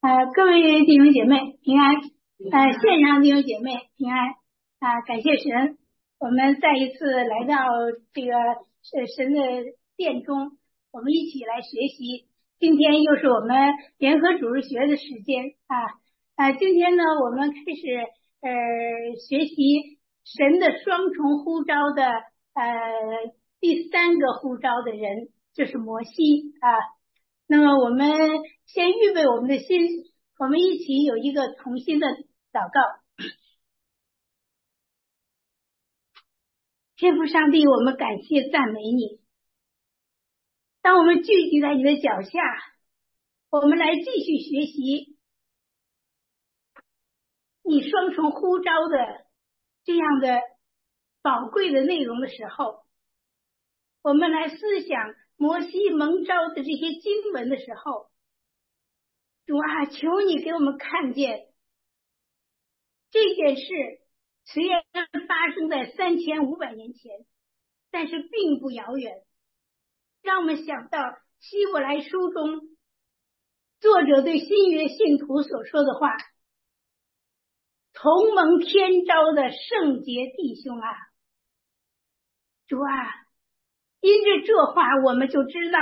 各位弟兄姐妹平安，线上弟兄姐妹平安感谢神，我们再一次来到这个神的殿中，我们一起来学习。今天又是我们联合主日学的时间今天呢，我们开始学习神的双重呼召的第三个呼召的人，就是摩西那么我们先预备我们的心，我们一起有一个同心的祷告。天父上帝，我们感谢赞美你。当我们聚集在你的脚下，我们来继续学习你双重呼召的这样的宝贵的内容的时候，我们来思想摩西蒙召的这些经文的时候，主求你给我们看见这件事虽然发生在3500年前，但是并不遥远，让我们想到希伯来书中作者对新约信徒所说的话，同蒙天召的圣洁弟兄主因着这话我们就知道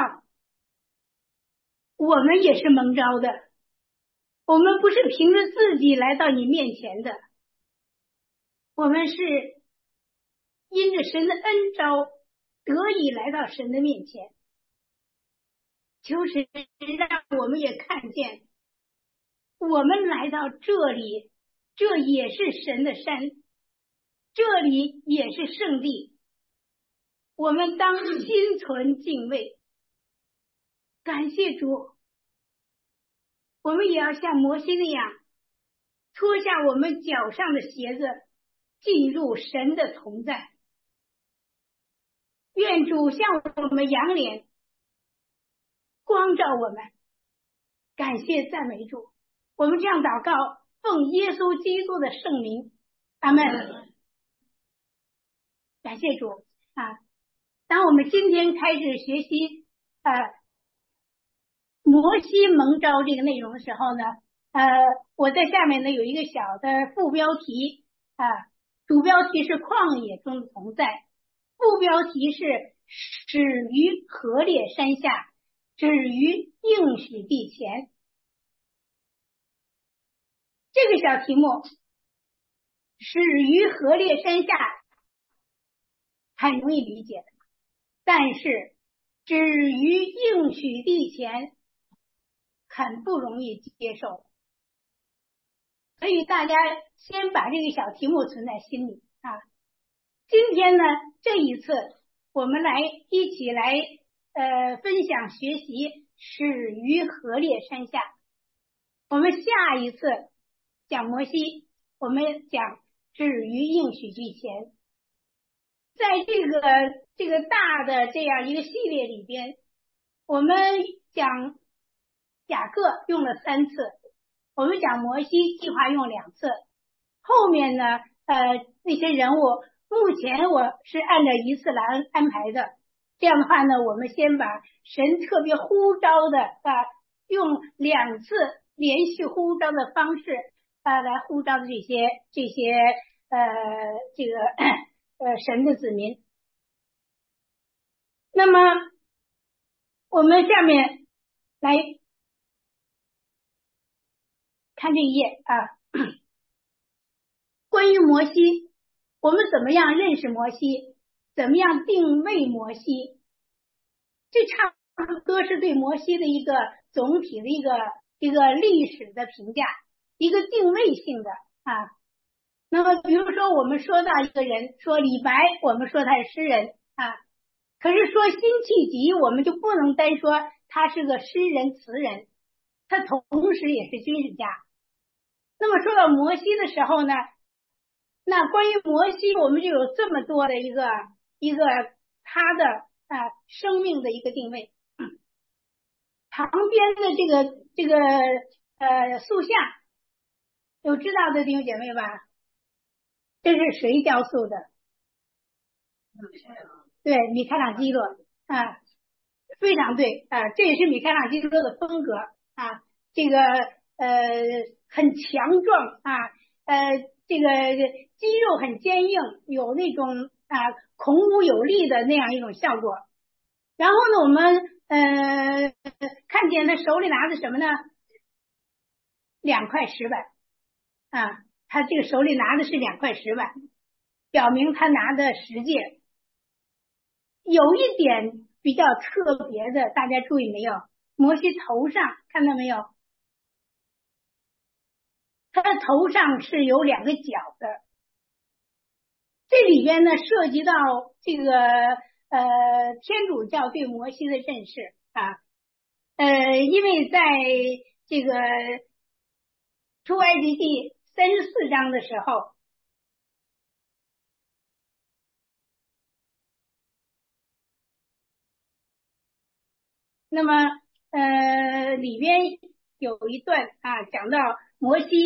我们也是蒙召的，我们不是凭着自己来到你面前的，我们是因着神的恩召得以来到神的面前。求神让我们也看见我们来到这里，这也是神的山，这里也是圣地，我们当心存敬畏。感谢主，我们也要像摩西那样脱下我们脚上的鞋子，进入神的同在。愿主向我们扬脸，光照我们。感谢赞美主，我们这样祷告，奉耶稣基督的圣名，阿们。感谢主当我们今天开始学习摩西蒙召这个内容的时候呢，我在下面呢有一个小的副标题主标题是旷野中的同在，副标题是始于何烈山下，止于应许地前。这个小题目始于何烈山下很容易理解，但是止于应许地前很不容易接受，所以大家先把这个小题目存在心里今天呢，这一次我们一起来分享学习始于何烈山下。我们下一次讲摩西，我们讲止于应许地前。在这个大的这样一个系列里边，我们讲雅各用了3次，我们讲摩西计划用2次，后面呢那些人物目前我是按照1次来安排的。这样的话呢，我们先把神特别呼召的用2次连续呼召的方式来呼召的这些神的子民。那么我们下面来看这一页关于摩西，我们怎么样认识摩西，怎么样定位摩西，这差不多是对摩西的一个总体的一个历史的评价，一个定位性的那么比如说我们说到一个人，说李白，我们说他是诗人可是说辛弃疾，我们就不能单说他是个诗人词人，他同时也是军事家。那么说到摩西的时候呢，那关于摩西我们就有这么多的一个他的生命的一个定位。旁边的这个塑像有知道的弟兄姐妹吧？这是谁雕塑的？对，米开朗基罗非常对这也是米开朗基罗的风格这个很强壮啊，这个肌肉很坚硬，有那种孔武有力的那样一种效果。然后呢，我们看见他手里拿的什么呢？2块石板啊，他这个手里拿的是2块石板，表明他拿的10戒。有一点比较特别的，大家注意没有？摩西头上看到没有？他的头上是有2个角的。这里边呢涉及到这个天主教对摩西的认识啊，因为在这个出埃及记34章的时候，那么里边有一段讲到摩西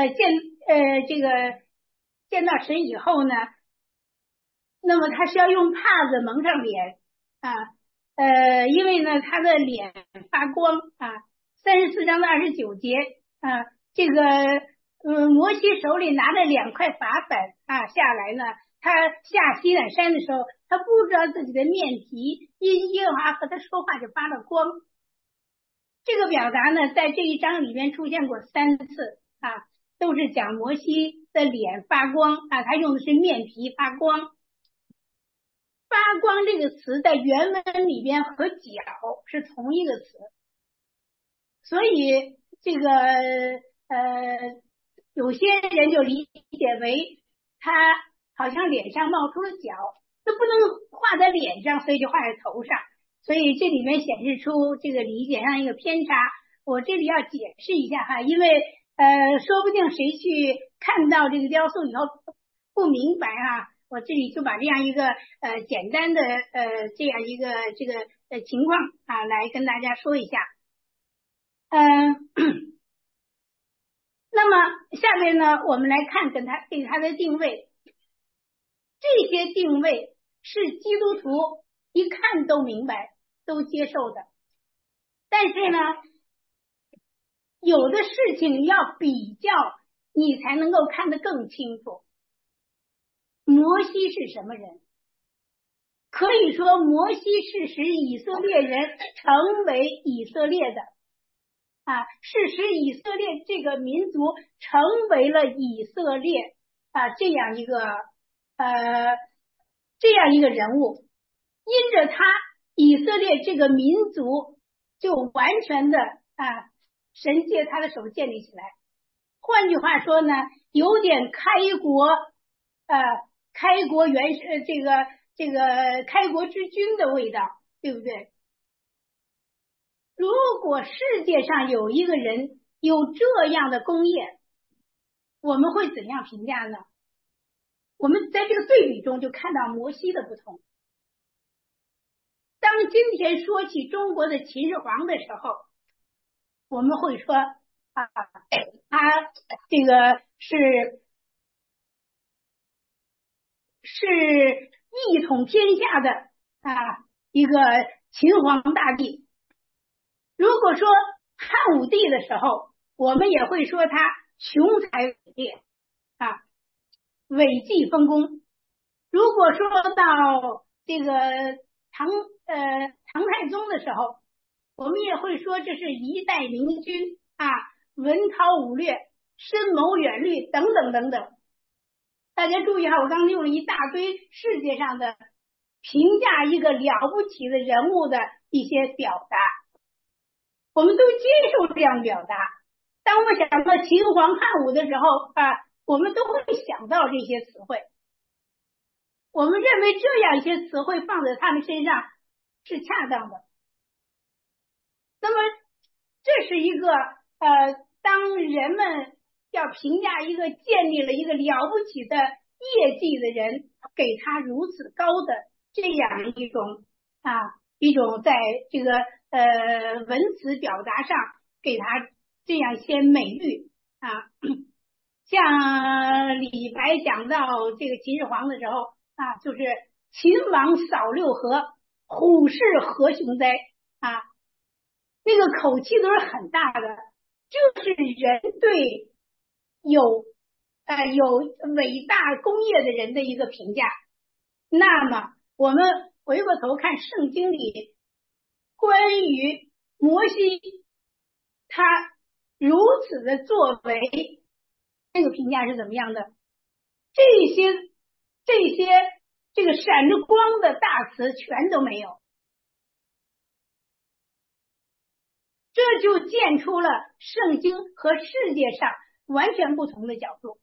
见到神以后呢，那么他是要用帕子蒙上脸因为呢他的脸发光34章的29节这个摩西手里拿着2块法板下来呢，他下西乃山的时候，他不知道自己的面皮因耶和华和他说话就发了光。这个表达呢在这一章里面出现过3次都是讲摩西的脸发光他用的是面皮发光。发光这个词在原文里边和角是同一个词，所以这个有些人就理解为他好像脸上冒出了角，都不能画在脸上，所以就画在头上，所以这里面显示出这个理解上一个偏差。我这里要解释一下因为说不定谁去看到这个雕塑以后不明白我这里就把这样一个简单的这样一个这个情况来跟大家说一下。那么下面呢，我们来看对它的定位。这些定位是基督徒一看都明白都接受的，但是呢有的事情要比较你才能够看得更清楚。摩西是什么人？可以说摩西是使以色列人成为以色列的是使以色列这个民族成为了以色列这样一个人物。因着他，以色列这个民族就完全的神借他的手建立起来。换句话说呢，有点开国开国之君的味道，对不对？如果世界上有一个人有这样的功业，我们会怎样评价呢？我们在这个对比中就看到摩西的不同。当今天说起中国的秦始皇的时候，我们会说他这个是一统天下的一个秦皇大帝。如果说汉武帝的时候，我们也会说他雄才伟略伟绩丰功。如果说到这个唐太宗的时候，我们也会说这是一代明君文韬武略，深谋远虑等等等等。大家注意我刚才用了一大堆世界上的评价一个了不起的人物的一些表达，我们都接受这样表达。当我们想到秦皇汉武的时候我们都会想到这些词汇。我们认为这样一些词汇放在他们身上是恰当的。那么这是一个当人们要评价一个建立了一个了不起的业绩的人，给他如此高的这样一种在这个文词表达上给他这样一些美誉像李白讲到这个秦始皇的时候就是秦王扫六合，虎视何雄哉那个口气都是很大的。 就是人对有伟大功业的人的一个评价。那么我们回过头看圣经里关于摩西他如此的作为，这个评价是怎么样的？这个闪着光的大词全都没有，这就见出了圣经和世界上完全不同的角度。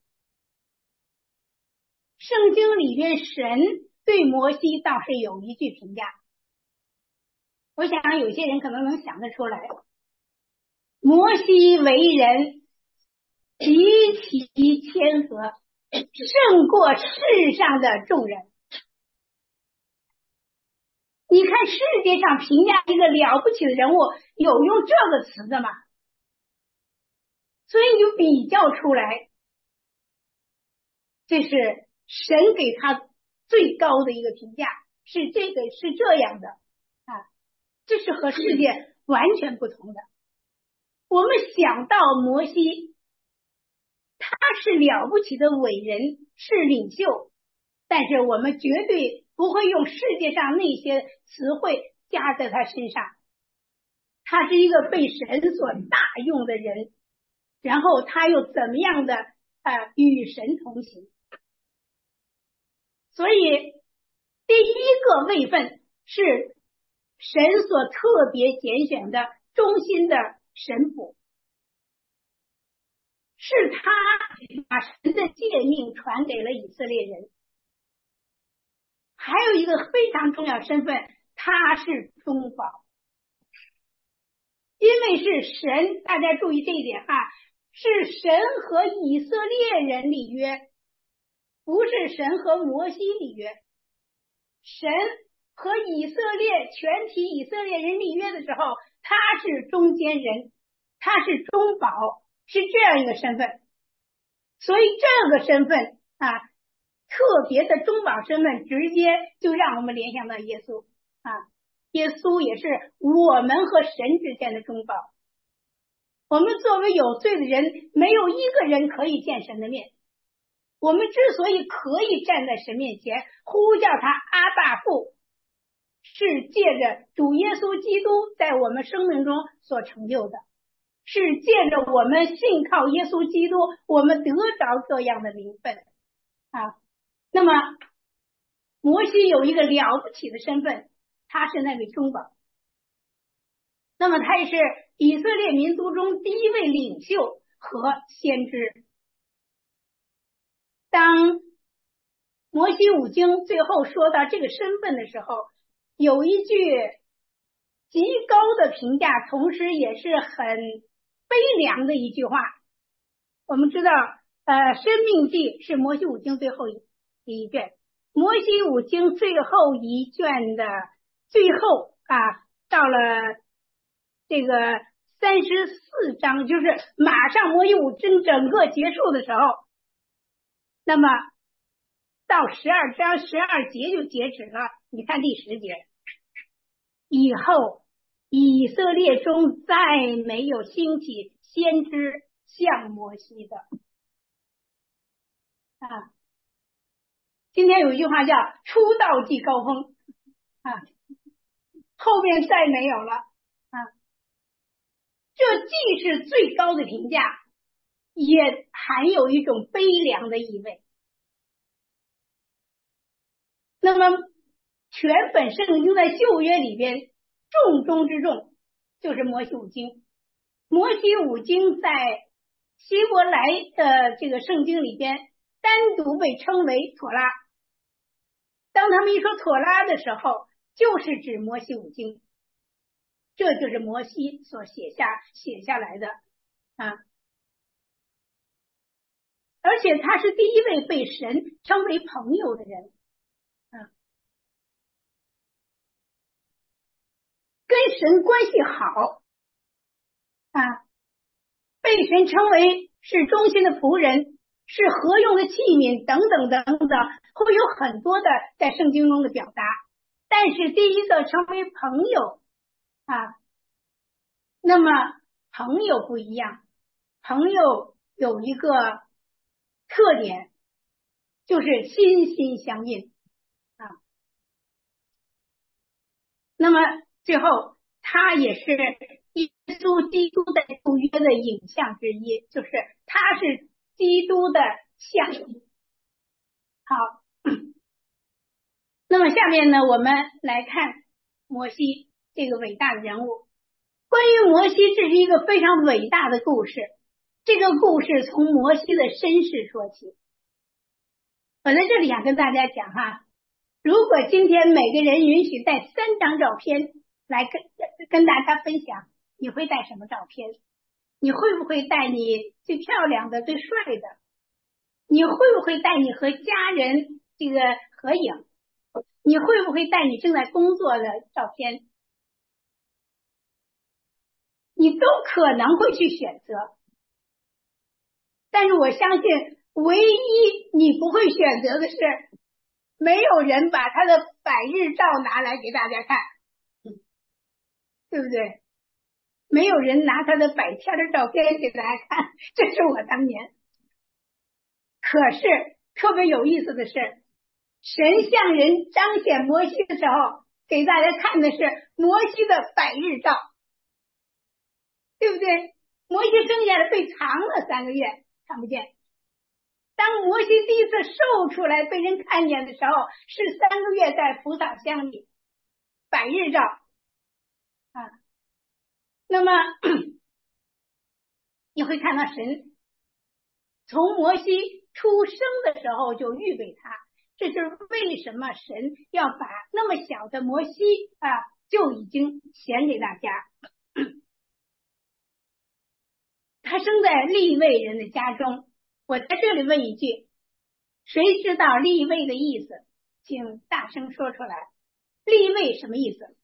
圣经里边神对摩西倒是有一句评价，我想有些人可能能想得出来，摩西为人极其谦和，胜过世上的众人。你看世界上评价一个了不起的人物有用这个词的吗？所以你就比较出来，这是神给他最高的一个评价，是这样的啊，这是和世界完全不同的。我们想到摩西，他是了不起的伟人，是领袖，但是我们绝对不会用世界上那些词汇加在他身上。他是一个被神所大用的人，然后他又怎么样的与神同行。所以第一个位分是神所特别拣选的忠心的神仆，是他把神的诫命传给了以色列人。还有一个非常重要身份，他是中保，因为是神，大家注意这一点是神和以色列人立约，不是神和摩西立约。神和以色列全体以色列人立约的时候，他是中间人，他是中保，是这样一个身份。所以这个身份特别的中保身份，直接就让我们联想到耶稣耶稣也是我们和神之间的中保。我们作为有罪的人，没有一个人可以见神的面。我们之所以可以站在神面前呼叫他阿爸父，是借着主耶稣基督在我们生命中所成就的，是借着我们信靠耶稣基督，我们得着这样的名分那么摩西有一个了不起的身份，他是那位中保，那么他也是以色列民族中第一位领袖和先知。当摩西五经最后说到这个身份的时候，有一句极高的评价，同时也是很悲凉的一句话。我们知道申命记是摩西五经最后一卷，摩西五经最后一卷的最后到了这个34章，就是马上摩西五经整个结束的时候，那么到12章12节就截止了。你看第10节，以后以色列中再没有兴起先知像摩西的今天有一句话叫出道即高峰后面再没有了这既是最高的评价，也含有一种悲凉的意味。那么全本圣经在旧约里边重中之重就是摩西五经。摩西五经在希伯来的这个圣经里边单独被称为妥拉，当他们一说妥拉的时候，就是指摩西五经，这就是摩西所写下来的而且他是第一位被神称为朋友的人跟神关系好被神称为是忠心的仆人，是合用的器皿等等等等，会有很多的在圣经中的表达。但是第一个成为朋友那么朋友不一样， 朋友有一个特点，就是心心相印啊。那么最后，他也是耶稣基督的旧约的影像之一，就是他是基督的像。好，那么下面呢，我们来看摩西这个伟大的人物。关于摩西，这是一个非常伟大的故事。这个故事从摩西的身世说起。我在这里想跟大家讲哈，如果今天每个人允许带3张照片来跟大家分享，你会带什么照片？你会不会带你最漂亮的、最帅的？你会不会带你和家人这个合影？你会不会带你正在工作的照片？你都可能会去选择，但是我相信唯一你不会选择的是，没有人把他的百日照拿来给大家看，对不对？没有人拿他的百天的照片给大家看，这是我当年。可是特别有意思的是，神向人彰显摩西的时候，给大家看的是摩西的百日照，对不对？摩西生下来被藏了3个月，看不见。当摩西第一次瘦出来被人看见的时候，是3个月在蒲草箱里，百日照啊。那么你会看到神从摩西出生的时候就预备他，这就是为什么神要把那么小的摩西就已经显给大家。他生在利未人的家中。我在这里问一句，谁知道利未的意思？请大声说出来。利未什么意思？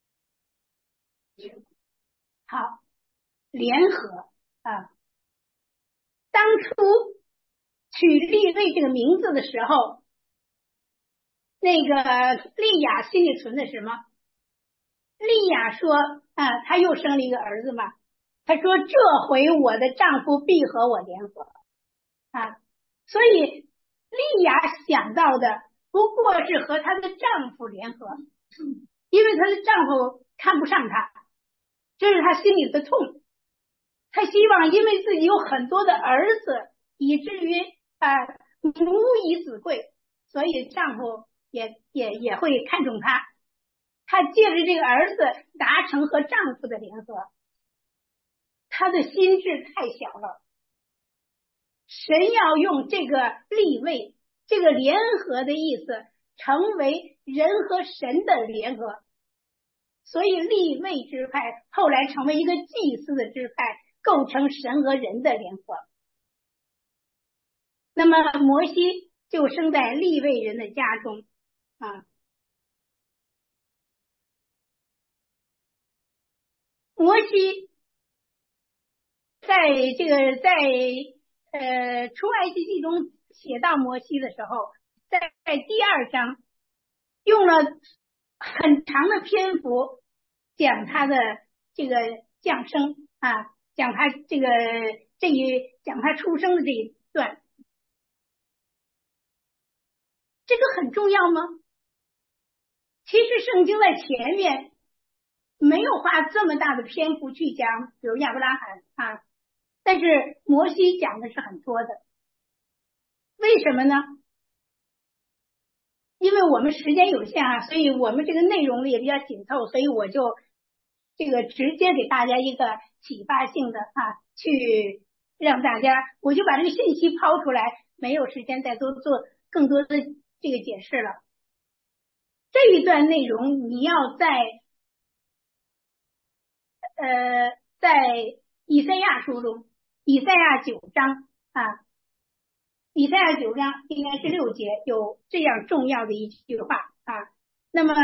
好，联合啊。当初取利未这个名字的时候，那个利亚心里存的什么？利亚说她又生了一个儿子嘛，她说这回我的丈夫必和我联合所以利亚想到的不过是和她的丈夫联合，因为她的丈夫看不上她，这是她心里的痛。她希望因为自己有很多的儿子，以至于母以子贵，所以丈夫也会看重她。她借着这个儿子达成和丈夫的联合，她的心智太小了。神要用这个立位，这个联合的意思，成为人和神的联合，所以立位支派后来成为一个祭司的支派，构成神和人的联合。那么摩西就生在利未人的家中摩西在出埃及记中写到摩西的时候，在第2章用了很长的篇幅讲他的这个降生讲他讲他出生的这一段，这个很重要吗？其实圣经在前面没有花这么大的篇幅去讲，比如亚伯拉罕但是摩西讲的是很多的。为什么呢？因为我们时间有限所以我们这个内容也比较紧凑，所以我就这个直接给大家一个启发性的去让大家，我就把这个信息抛出来，没有时间再多做更多的这个解释了。这一段内容你要在以赛亚书中，以赛亚9章以赛亚9章应该是6节有这样重要的一句话那么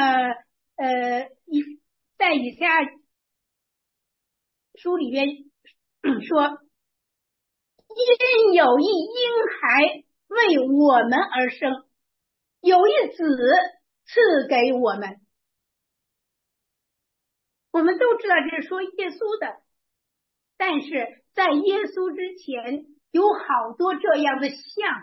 在以赛亚书里边说，因有一婴孩为我们而生，有一子赐给我们。我们都知道这是说耶稣的，但是在耶稣之前有好多这样的像，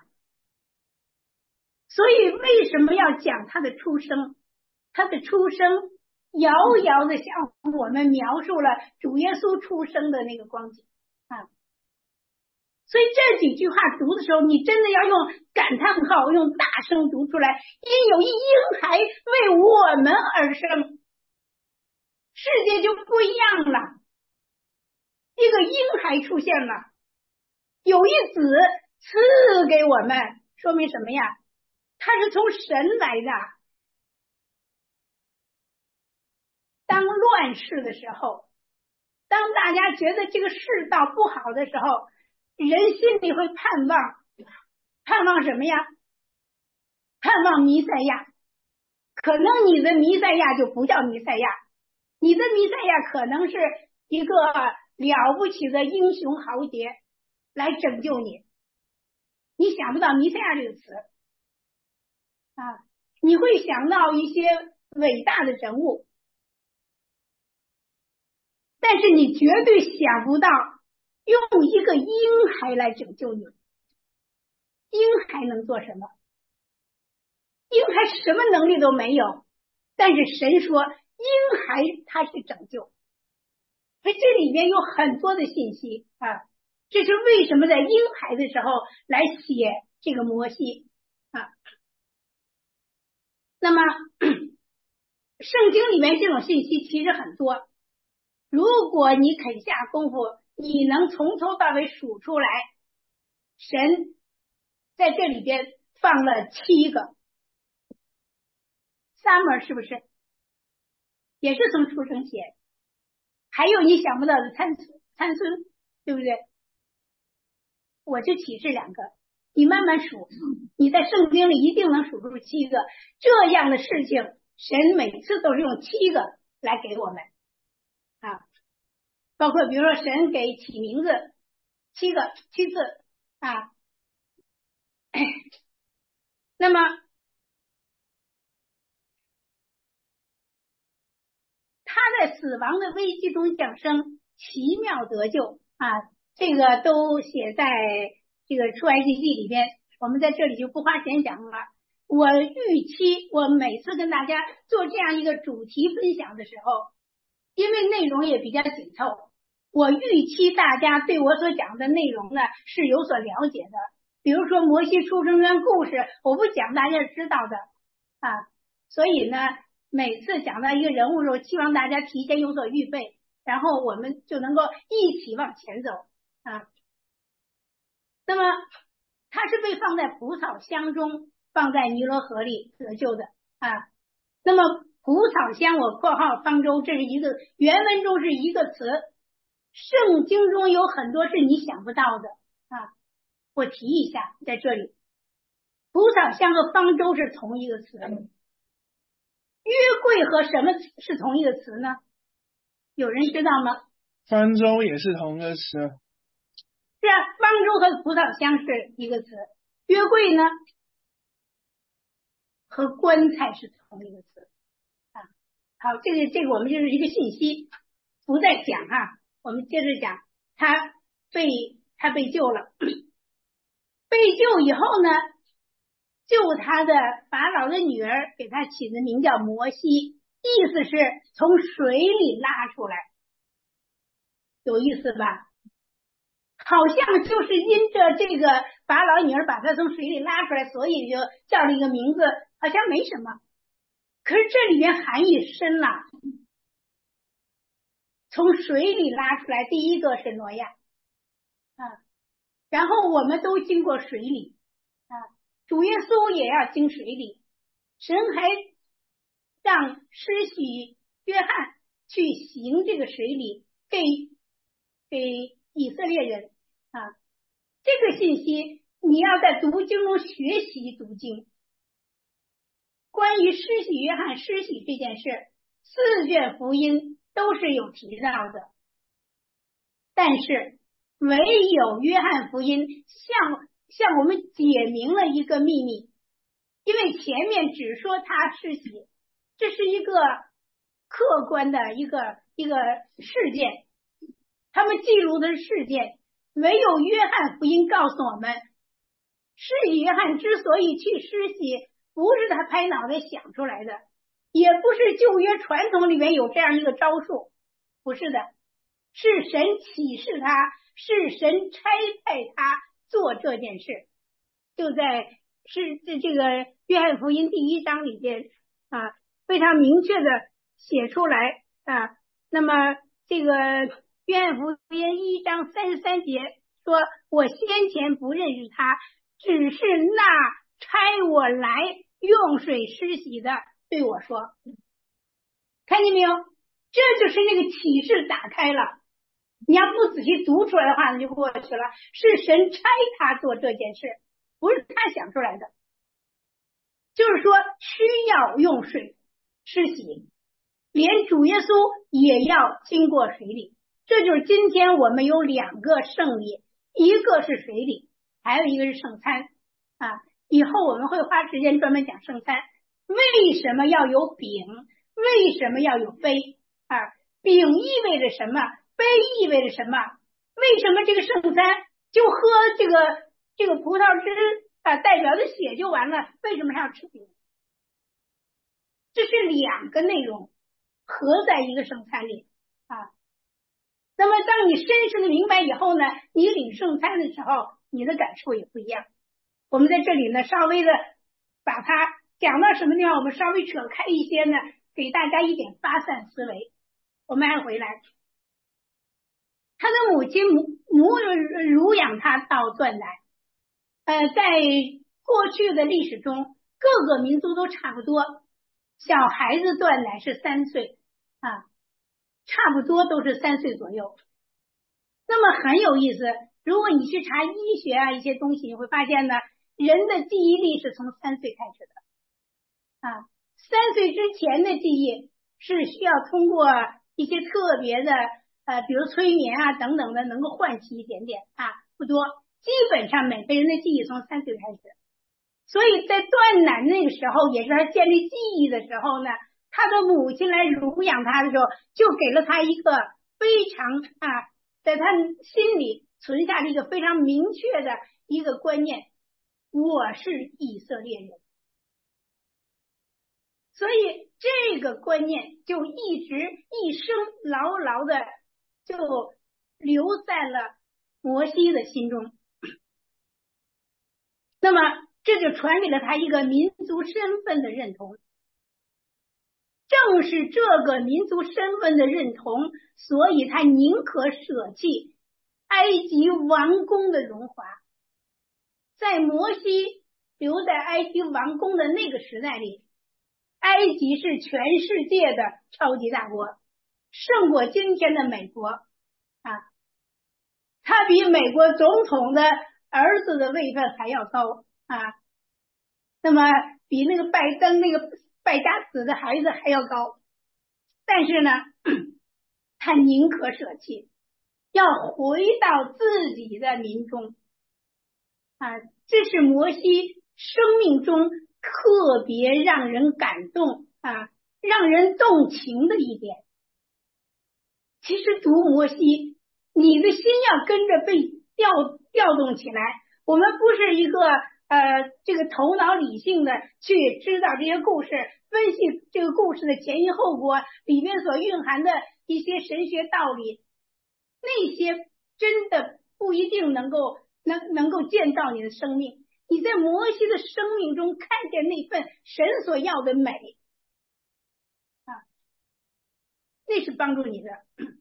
所以为什么要讲他的出生？他的出生遥遥的向我们描述了主耶稣出生的那个光景啊。所以这几句话读的时候，你真的要用感叹号，用大声读出来。因有一婴孩为我们而生，世界就不一样了。一个婴孩出现了，有一子赐给我们，说明什么呀？他是从神来的。当乱世的时候，当大家觉得这个世道不好的时候，人心里会盼望什么呀？盼望弥赛亚。可能你的弥赛亚就不叫弥赛亚，你的弥赛亚可能是一个了不起的英雄豪杰来拯救你。你想不到弥赛亚这个词啊，你会想到一些伟大的人物，但是你绝对想不到用一个婴孩来拯救你。婴孩能做什么？婴孩什么能力都没有，但是神说婴孩他是拯救。所以这里面有很多的信息啊，这是为什么在婴孩的时候来写这个摩西啊。那么圣经里面这种信息其实很多，如果你肯下功夫，你能从头到尾数出来，神在这里边放了7个。Summer 是不是也是从出生写？还有你想不到的参孙，对不对？我就启示2个，你慢慢数，你在圣经里一定能数出7个。这样的事情，神每次都是用7个来给我们啊。包括比如说神给起名字7次啊。那么他在死亡的危机中降生，奇妙得救啊，这个都写在这个出埃及记里边，我们在这里就不花钱讲了。我预期我每次跟大家做这样一个主题分享的时候，因为内容也比较紧凑，我预期大家对我所讲的内容呢是有所了解的。比如说摩西出生篇故事，我不讲大家知道的啊，所以呢每次讲到一个人物的时候，希望大家提前有所预备，然后我们就能够一起往前走啊。那么它是被放在蒲草箱中，放在尼罗河里得救的啊。那么蒲草箱我括号方舟，这是一个原文中是一个词，圣经中有很多是你想不到的啊。我提一下，在这里蒲草箱和方舟是同一个词。约柜和什么是同一个词呢？有人知道吗？ 方舟也是同一个词。 是啊，方舟和蒲草箱是一个词，约柜呢和棺材是同一个词啊。好，这个我们就是一个信息，不再讲啊。我们接着讲，他被救了，被救以后呢，救他的法老的女儿给他起的名叫摩西，意思是从水里拉出来，有意思吧？好像就是因着这个法老女儿把他从水里拉出来，所以就叫了一个名字，好像没什么。可是这里面含义深了。从水里拉出来，第一个是挪亚啊，然后我们都经过水里啊，主耶稣也要经水里，神还让施洗约翰去行这个水礼给以色列人啊。这个信息你要在读经中学习读经。关于施洗约翰施洗这件事，4卷福音都是有提到的，但是唯有约翰福音向我们解明了一个秘密，因为前面只说他施洗，这是一个客观的一个事件，他们记录的事件， 唯有约翰福音告诉我们，施洗约翰之所以去施洗，不是他拍脑袋想出来的，也不是旧约传统里面有这样一个招数，不是的，是神启示他，是神差派他做这件事。就在这个约翰福音第1章里边非常明确的写出来那么这个约翰福音1章33节说，我先前不认识他，只是那差我来用水施洗的对我说。看见没有？这就是那个启示打开了，你要不仔细读出来的话那就过去了，是神差他做这件事，不是他想出来的。就是说需要用水施洗，连主耶稣也要经过水礼。这就是今天我们有2个圣礼，一个是水礼，还有一个是圣餐以后我们会花时间专门讲圣餐。为什么要有饼？为什么要有杯饼意味着什么？杯意味着什么？为什么这个圣餐就喝这个葡萄汁代表的血就完了？为什么还要吃饼？这是2个内容合在一个圣餐里那么当你深深的明白以后呢，你领圣餐的时候，你的感受也不一样。我们在这里呢，稍微的把它讲到什么地方，我们稍微扯开一些呢，给大家一点发散思维。我们按回来，他的母亲乳养他到断奶在过去的历史中，各个民族都差不多，小孩子断奶是3岁差不多都是3岁左右。那么很有意思，如果你去查医学一些东西，你会发现呢，人的记忆力是从3岁开始的3岁之前的记忆是需要通过一些特别的比如催眠等等的能够唤起一点点不多，基本上每个人的记忆从3岁开始。所以在断奶那个时候，也是他建立记忆的时候呢，他的母亲来乳养他的时候，就给了他一个非常在他心里存下了一个非常明确的一个观念，我是以色列人。所以这个观念就一生牢牢的就留在了摩西的心中。那么这就传给了他一个民族身份的认同。正是这个民族身份的认同，所以他宁可舍弃埃及王宫的荣华。在摩西留在埃及王宫的那个时代里，埃及是全世界的超级大国，胜过今天的美国他比美国总统的儿子的位分还要高那么比那个拜登那个败家子的孩子还要高。但是呢，他宁可舍弃，要回到自己的民中这是摩西生命中特别让人感动让人动情的一点。其实读摩西，你的心要跟着被调动起来。我们不是一个这个头脑理性的去知道这些故事，分析这个故事的前因后果，里面所蕴含的一些神学道理，那些真的不一定能够建造你的生命。你在摩西的生命中看见那份神所要的美那是帮助你的。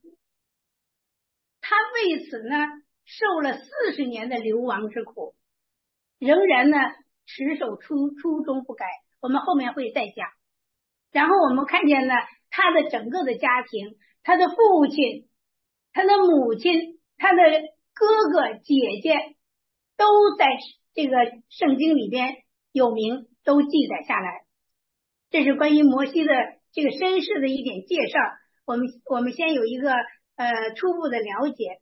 他为此呢受了40年的流亡之苦，仍然呢持守初衷不改，我们后面会再讲。然后我们看见呢他的整个的家庭，他的父亲，他的母亲，他的哥哥姐姐都在这个圣经里边有名，都记载下来。这是关于摩西的这个身世的一点介绍，我们先有一个初步的了解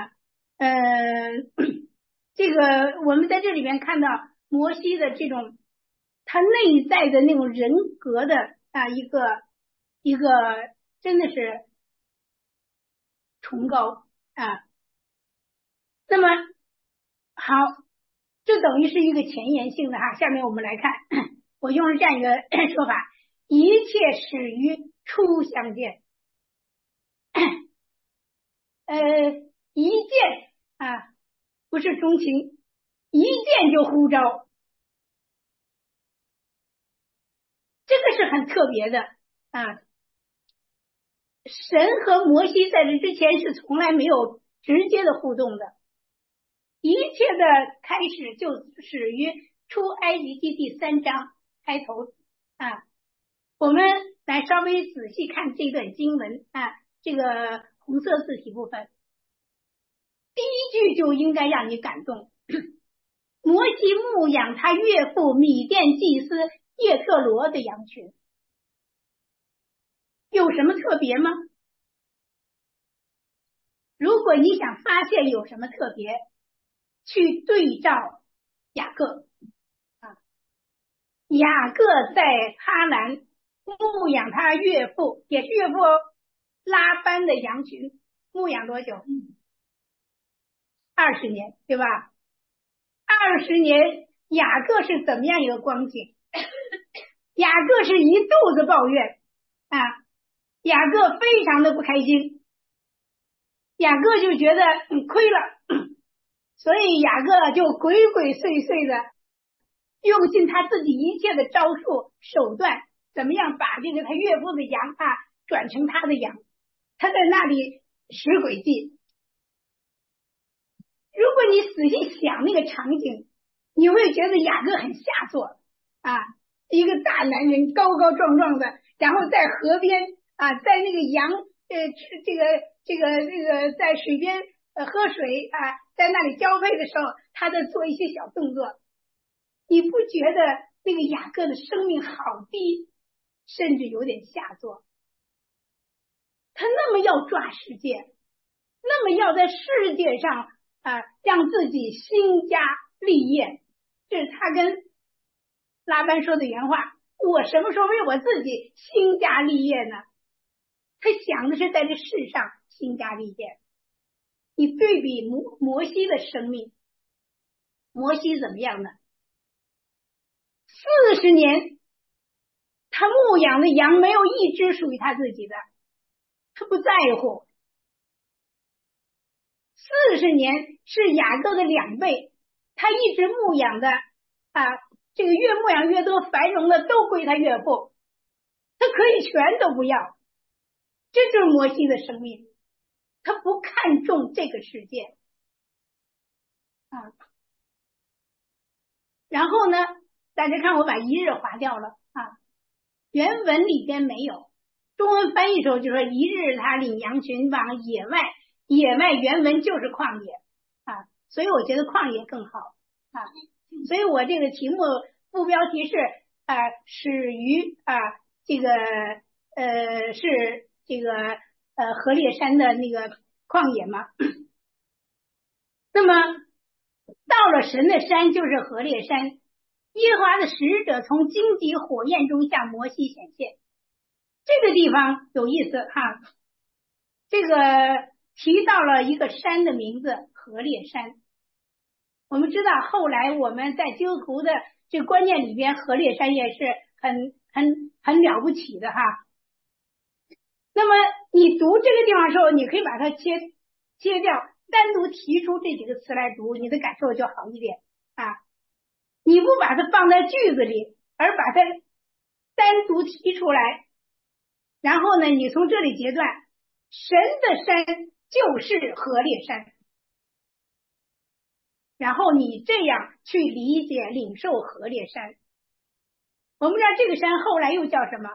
这个我们在这里面看到摩西的这种他内在的那种人格的一个真的是崇高那么好，这等于是一个前言性的哈。下面我们来看，我用这样一个说法：一切始于初相见。一见啊，不是钟情，一见就呼召，这个是很特别的啊。神和摩西在这之前是从来没有直接的互动的，一切的开始就始于出埃及记第3章开头啊。我们来稍微仔细看这段经文啊，这个红色字体部分，第一句就应该让你感动。摩西牧养他岳父米甸祭司叶特罗的羊群，有什么特别吗？如果你想发现有什么特别，去对照雅各啊，雅各在哈兰牧养他岳父，也是岳父拉班的羊群，牧养多久？20年，对吧？20年，雅各是怎么样一个光景？雅各是一肚子抱怨啊，雅各非常的不开心，雅各就觉得亏了，所以雅各就鬼鬼祟祟的用尽他自己一切的招数手段，怎么样把这个他岳父的羊啊转成他的羊，他在那里使诡计。如果你仔细想那个场景，你会觉得雅各很下作啊，一个大男人高高壮壮的，然后在河边啊，在那个羊在水边喝水啊，在那里交配的时候，他在做一些小动作。你不觉得那个雅各的生命好低，甚至有点下作？他那么要抓世界，那么要在世界上啊让自己兴家立业，这是他跟拉班说的原话。我什么时候为我自己兴家立业呢？他想的是在这世上兴家立业。你对比摩西的生命，摩西怎么样呢？40年，他牧养的羊没有一只属于他自己的，他不在乎。40年是雅各的2倍，他一直牧养的啊，这个越牧养越多，繁荣的都归他岳父，他可以全都不要。这就是摩西的生命，他不看重这个世界啊。然后呢，大家看我把一日划掉了啊，原文里边没有，中文翻译时候就说一日他领羊群往野外，野外原文就是旷野啊，所以我觉得旷野更好啊，所以我这个题目副标题是始于这个是这个河烈山的那个旷野嘛。那么到了神的山就是河烈山，耶和华的使者从荆棘火焰中向摩西显现。这个地方有意思哈，这个提到了一个山的名字河烈山。我们知道后来我们在基督徒的这个观念里边，河烈山也是很了不起的哈。那么你读这个地方的时候，你可以把它切掉，单独提出这几个词来读，你的感受就好一点啊。你不把它放在句子里，而把它单独提出来，然后呢，你从这里截断，神的山就是河烈山，然后你这样去理解领受河烈山。我们知道这个山后来又叫什么？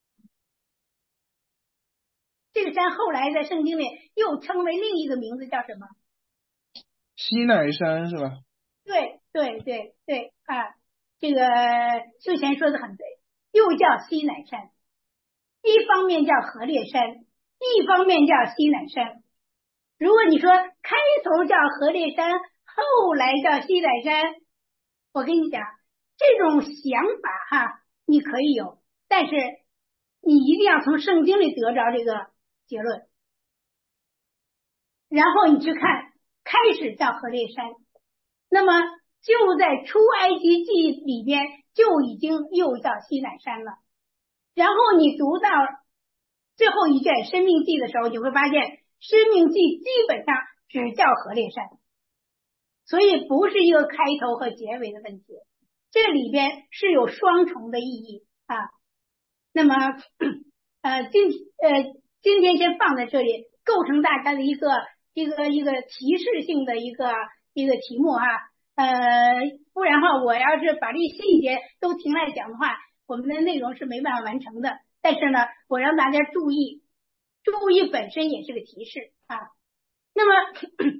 这个山后来在圣经里又称为另一个名字叫什么？ 西乃山是吧？ 对啊，这个秀贤说的很对，又叫西乃山，一方面叫河烈山，一方面叫西乃山。如果你说开头叫河烈山，后来叫西乃山，我跟你讲，这种想法哈，你可以有，但是你一定要从圣经里得着这个结论，然后你去看开始叫何烈山。那么就在出埃及记里边就已经又叫西乃山了。然后你读到最后一卷申命记的时候，你会发现申命记基本上只叫何烈山，所以不是一个开头和结尾的问题，这里边是有双重的意义啊。那么今天先放在这里，构成大家的一个提示性的一个题目哈。不然的话，我要是把这些细节都停来讲的话，我们的内容是没办法完成的。但是呢，我让大家注意本身也是个提示啊。那么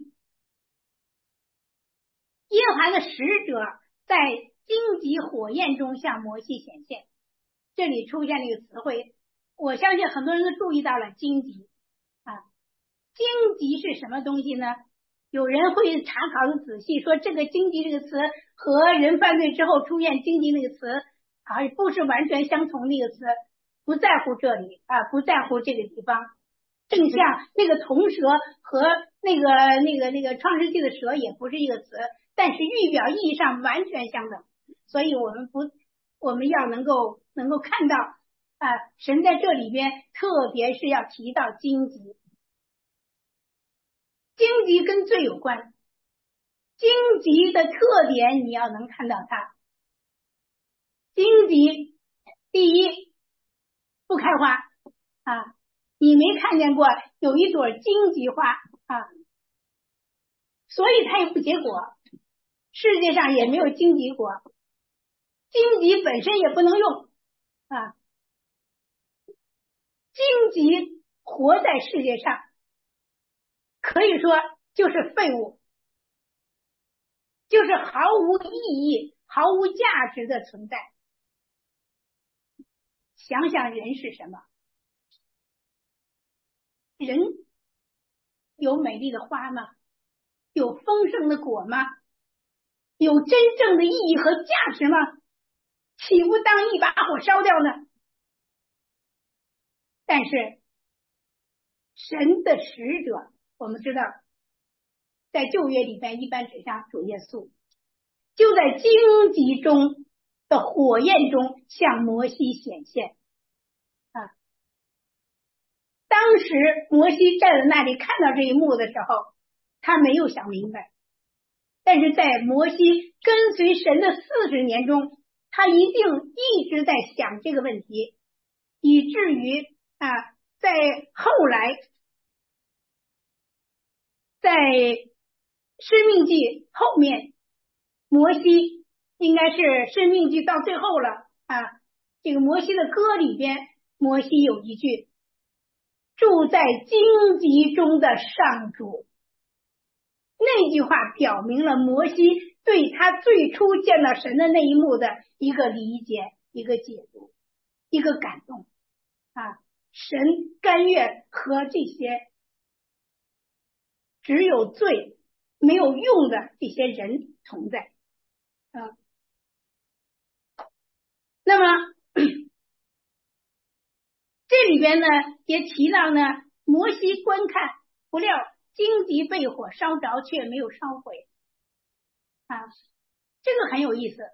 耶和华的使者在荆棘火焰中向摩西显现，这里出现了一个词汇，我相信很多人都注意到了荆棘啊。荆棘是什么东西呢？有人会查考的仔细，说这个荆棘这个词和人犯罪之后出现荆棘那个词啊，不是完全相同的一个词，不在乎这里啊，不在乎这个地方。正像那个铜蛇和那个创世纪的蛇也不是一个词，但是预表意义上完全相等。所以我们要能够看到啊，神在这里边特别是要提到荆棘。荆棘跟罪有关，荆棘的特点你要能看到它。荆棘第一不开花啊，你没看见过有一朵荆棘花啊，所以它也不结果，世界上也没有荆棘果，荆棘本身也不能用啊。荆棘活在世界上可以说就是废物，就是毫无意义毫无价值的存在。想想人是什么？人有美丽的花吗？有丰盛的果吗？有真正的意义和价值吗？岂不当一把火烧掉呢？但是神的使者，我们知道在旧约里边一般指向主耶稣，就在荆棘中的火焰中向摩西显现啊。当时摩西站在那里看到这一幕的时候，他没有想明白，但是在摩西跟随神的40年中，他一定一直在想这个问题，以至于啊，在后来在申命记后面，摩西应该是申命记到最后了啊，这个摩西的歌里边，摩西有一句住在荆棘中的上主，那句话表明了摩西对他最初见到神的那一幕的一个理解，一个解读，一个感动啊！神甘愿和这些只有罪没有用的这些人同在啊。那么这里边呢也提到呢，摩西观看，不料荆棘被火烧着，却没有烧毁啊，这个很有意思。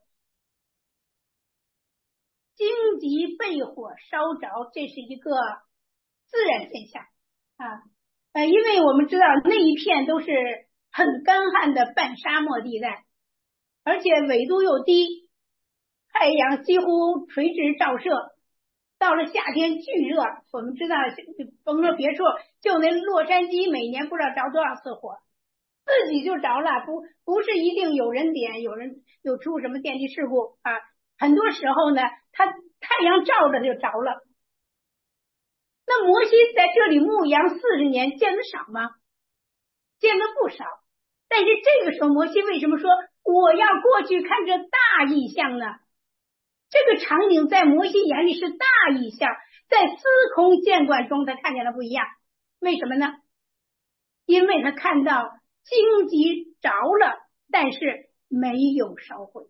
荆棘被火烧着，这是一个自然现象啊，因为我们知道那一片都是很干旱的半沙漠地带，而且纬度又低，太阳几乎垂直照射，到了夏天巨热。我们知道甭说别说，就那洛杉矶每年不知道着多少次火，自己就着了，不是一定有人点，有人有出什么电力事故啊，很多时候呢它太阳照着就着了。那摩西在这里牧羊40年，见得少吗？见得不少。但是这个时候摩西为什么说我要过去看这大异象呢？这个场景在摩西眼里是大异象，在司空见惯中他看见了不一样。为什么呢？因为他看到荆棘着了，但是没有烧毁。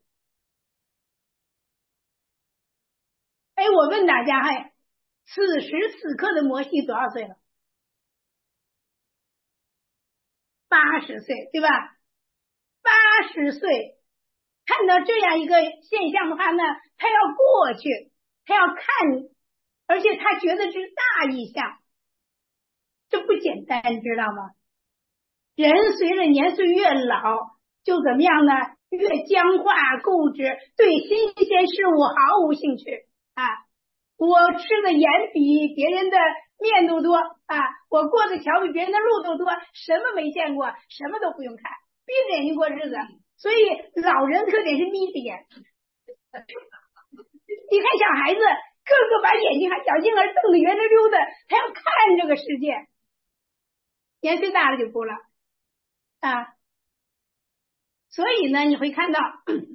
我问大家，此时此刻的摩西多少岁了 80岁，对吧？80岁看到这样一个现象的话呢，他要过去，他要看，而且他觉得这是大异象，这不简单，知道吗？人随着年岁越老，就怎么样呢？越僵化固执，对新鲜事物毫无兴趣啊！我吃的盐比别人的面都多啊，我过的桥比别人的路都多，什么没见过，什么都不用看，闭着眼睛过日子。所以老人特点是眯着眼。你看小孩子个个把眼睛还小婴儿瞪得圆溜溜的，他要看这个世界。年岁大了就不了啊。所以呢，你会看到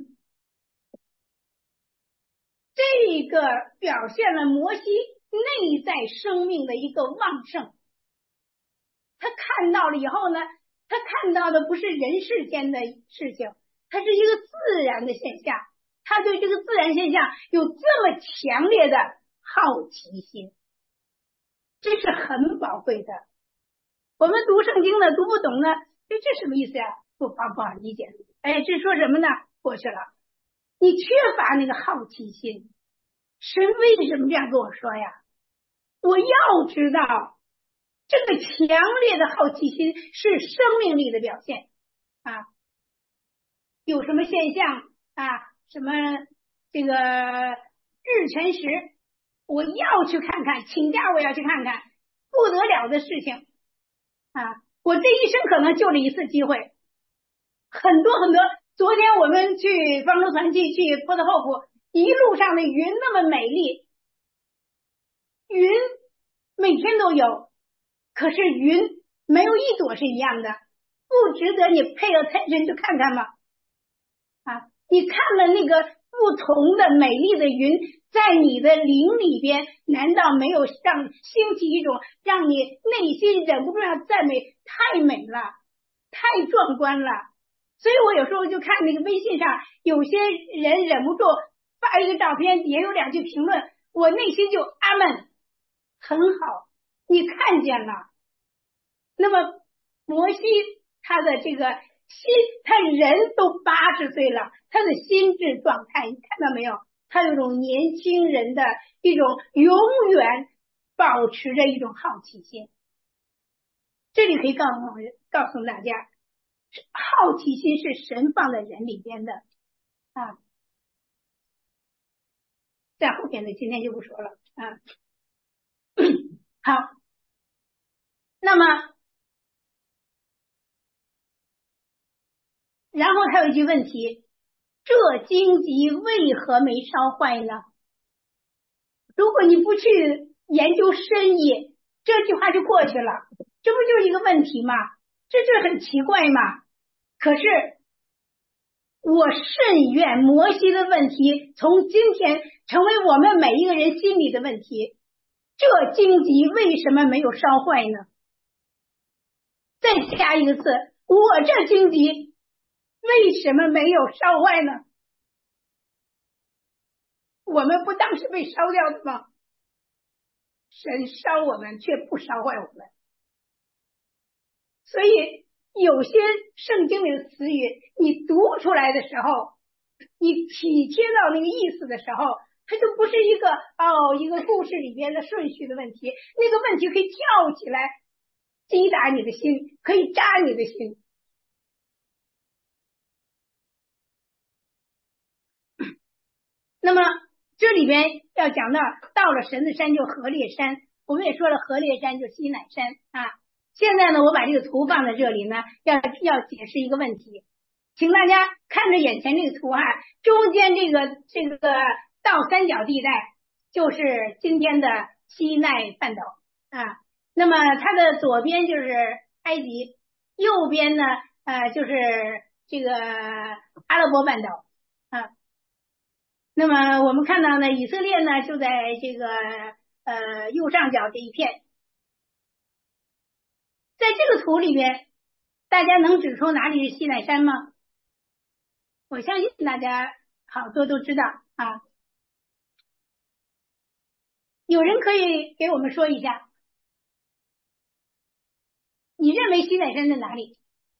这个表现了摩西内在生命的一个旺盛。他看到了以后呢，他看到的不是人世间的事情，它是一个自然的现象，他对这个自然现象有这么强烈的好奇心，这是很宝贵的。我们读圣经呢，读不懂呢，这什么意思呀？不好理解。哎，这说什么呢？过去了。你缺乏那个好奇心，神为什么这样跟我说呀？我要知道，这个强烈的好奇心是生命力的表现啊。有什么现象啊？什么这个日全食，我要去看看，请假我要去看看，不得了的事情啊！我这一生可能就这一次机会，很多。昨天我们去方舟团去波特霍普，一路上的云那么美丽，云每天都有，可是云没有一朵是一样的，不值得你pay attention去看看吗？啊，你看了那个不同的美丽的云，在你的灵里边，难道没有兴起一种让你内心忍不住要赞美？太美了，太壮观了。所以我有时候就看那个微信上有些人忍不住发一个照片，底下有2句评论，我内心就阿门，很好，你看见了。那么摩西他的这个心，他人都80岁了，他的心智状态你看到没有？他有种年轻人的一种永远保持着一种好奇心。这里可以告诉大家，好奇心是神放在人里边的啊。在后边的今天就不说了啊。好，那么然后还有一句问题，这荆棘为何没烧坏呢？如果你不去研究深意，这句话就过去了，这不就是一个问题吗？这就很奇怪嘛。可是我甚愿摩西的问题从今天成为我们每一个人心里的问题，这荆棘为什么没有烧坏呢？再加一个字，我这荆棘为什么没有烧坏呢？我们不当是被烧掉的吗？神烧我们却不烧坏我们。所以有些圣经里的词语你读出来的时候，你体贴到那个意思的时候，它就不是一个故事里边的顺序的问题，那个问题可以跳起来击打你的心，可以扎你的心。那么这里边要讲到了神的山就河烈山，我们也说了河烈山就西乃山啊。现在呢，我把这个图放在这里呢，要解释一个问题，请大家看着眼前这个图啊，中间这个倒三角地带就是今天的西奈半岛啊。那么它的左边就是埃及，右边呢就是这个阿拉伯半岛啊。那么我们看到呢，以色列呢就在这个右上角这一片。在这个图里面，大家能指出哪里是西乃山吗？我相信大家好多都知道啊。有人可以给我们说一下，你认为西乃山在哪里？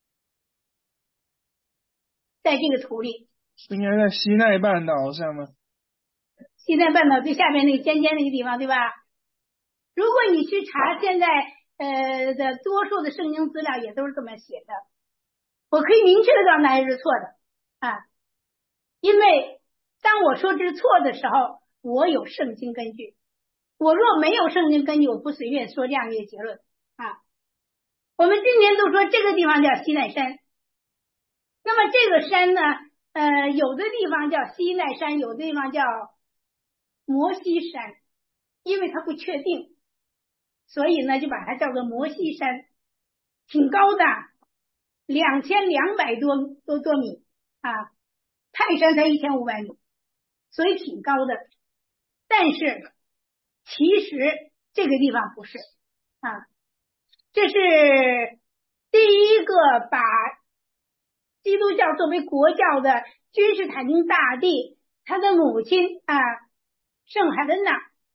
在这个图里。 应该在西奈半岛上吗？ 西奈半岛最下边那个尖尖那个地方，对吧？如果你去查现在的多数的圣经资料也都是这么写的，我可以明确的告诉大家是错的啊，因为当我说这是错的时候，我有圣经根据。我若没有圣经根据，我不随便说这样一个结论啊。我们今天都说这个地方叫西奈山，那么这个山呢，有的地方叫西奈山，有的地方叫摩西山，因为它不确定，所以呢就把它叫做摩西山，挺高的，2200多米啊，泰山才1500米，所以挺高的。但是其实这个地方不是啊，这是第一个把基督教作为国教的君士坦丁大帝，他的母亲啊，圣海伦娜，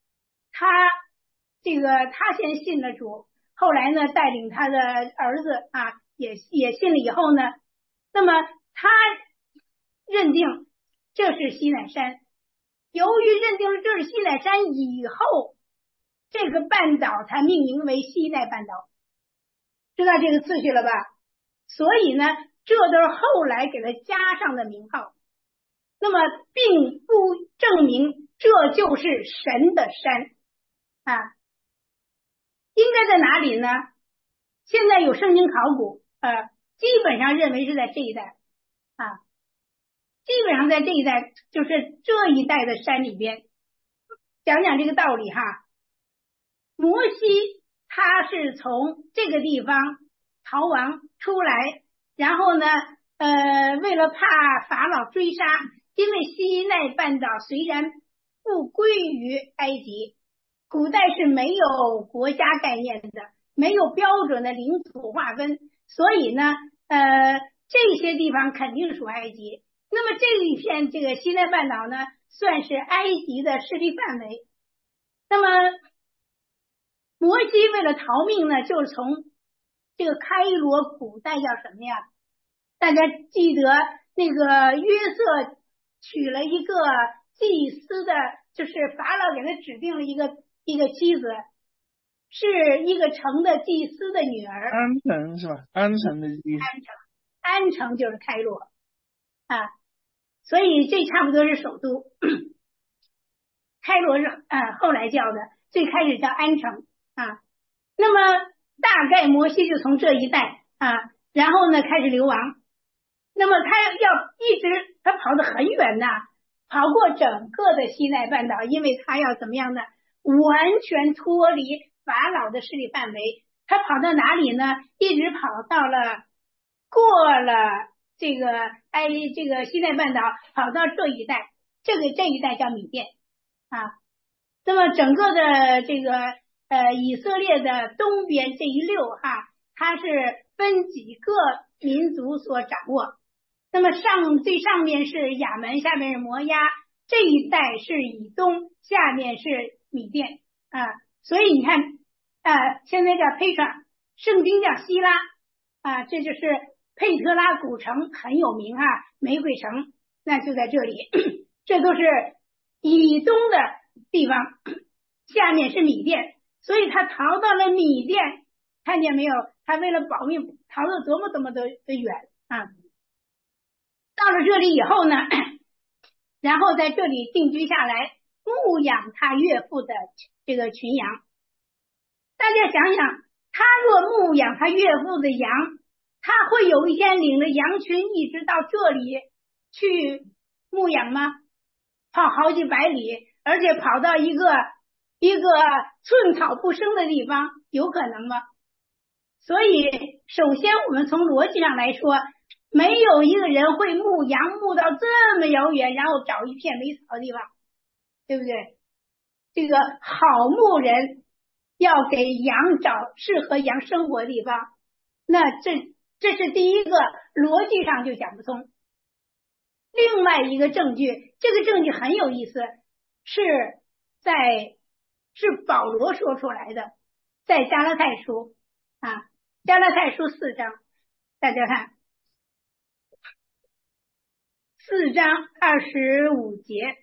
他先信了主，后来呢带领他的儿子啊也信了以后呢，那么他认定这是西乃山。由于认定了这是西乃山以后，这个半岛才命名为西奈半岛，知道这个次序了吧？所以呢，这都是后来给它加上的名号。那么并不证明这就是神的山啊。应该在哪里呢？现在有圣经考古，基本上认为是在这一带啊，基本上在这一带，就是这一带的山里边。讲讲这个道理哈。摩西他是从这个地方逃亡出来，然后呢为了怕法老追杀，因为西奈半岛虽然不归于埃及，古代是没有国家概念的，没有标准的领土划分，所以呢这些地方肯定属埃及。那么这一片这个西奈半岛呢，算是埃及的势力范围。那么摩西为了逃命呢，就是从这个开罗，古代叫什么呀？大家记得那个约瑟娶了一个祭司的，就是法老给他指定了一个妻子，是一个城的祭司的女儿。 安城是吧？安城的意思。 安城就是开罗啊，所以这差不多是首都。开罗是后来叫的，最开始叫安城啊。那么大概摩西就从这一带啊，然后呢开始流亡。那么他他跑得很远呐，跑过整个的西奈半岛，因为他要怎么样呢？完全脱离法老的势力范围。他跑到哪里呢？一直跑到了过了这个西奈半岛，跑到这一带，这一带叫米甸啊。那么整个的这个以色列的东边这一溜哈，它是分几个民族所掌握。那么最上面是亚门，下面是摩押，这一带是以东，下面是米甸啊。所以你看现在叫佩特，圣经叫希拉啊，这就是佩特拉古城，很有名啊，玫瑰城，那就在这里。这都是以东的地方，下面是米甸，所以他逃到了米甸，看见没有？他为了保命，逃了多么的远啊！到了这里以后呢，然后在这里定居下来，牧养他岳父的这个群羊。大家想想，他若牧养他岳父的羊，他会有一天领着羊群一直到这里去牧养吗？跑好几百里，而且跑到一个寸草不生的地方，有可能吗？所以首先我们从逻辑上来说，没有一个人会牧羊牧到这么遥远，然后找一片没草的地方，对不对？这个好牧人要给羊找适合羊生活的地方，那这是第一个，逻辑上就讲不通。另外一个证据，这个证据很有意思，是保罗说出来的，在加拉太书加拉太书4章，大家看 4章25节，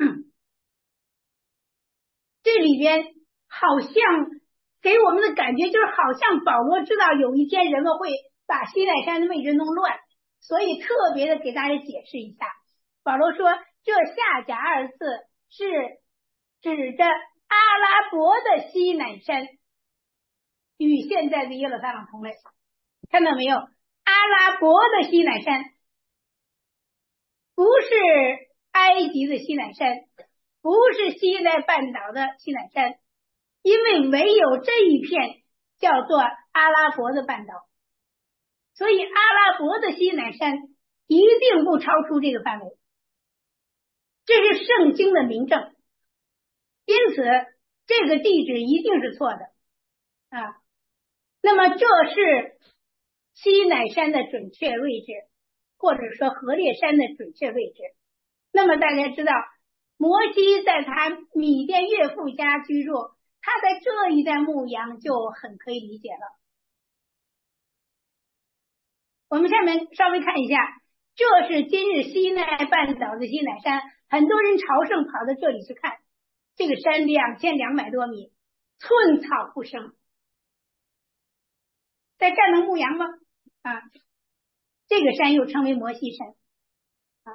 这里边好像给我们的感觉就是好像保罗知道有一天人们会把西奈山的位置弄乱，所以特别的给大家解释一下。保罗说这下甲2字是指着阿拉伯的西乃山，与现在的耶路撒冷同类，看到没有？阿拉伯的西乃山不是埃及的西乃山，不是西奈半岛的西乃山，因为唯有这一片叫做阿拉伯的半岛，所以阿拉伯的西乃山一定不超出这个范围，这是圣经的明证，因此这个地址一定是错的啊。那么这是西乃山的准确位置，或者说何烈山的准确位置。那么大家知道摩西在他米甸岳父家居住，他在这一带牧羊就很可以理解了。我们下面稍微看一下，这是今日西奈半岛的西乃山，很多人朝圣跑到这里去看，这个山2200多米，寸草不生，在这儿能牧羊吗？啊，这个山又称为摩西山啊。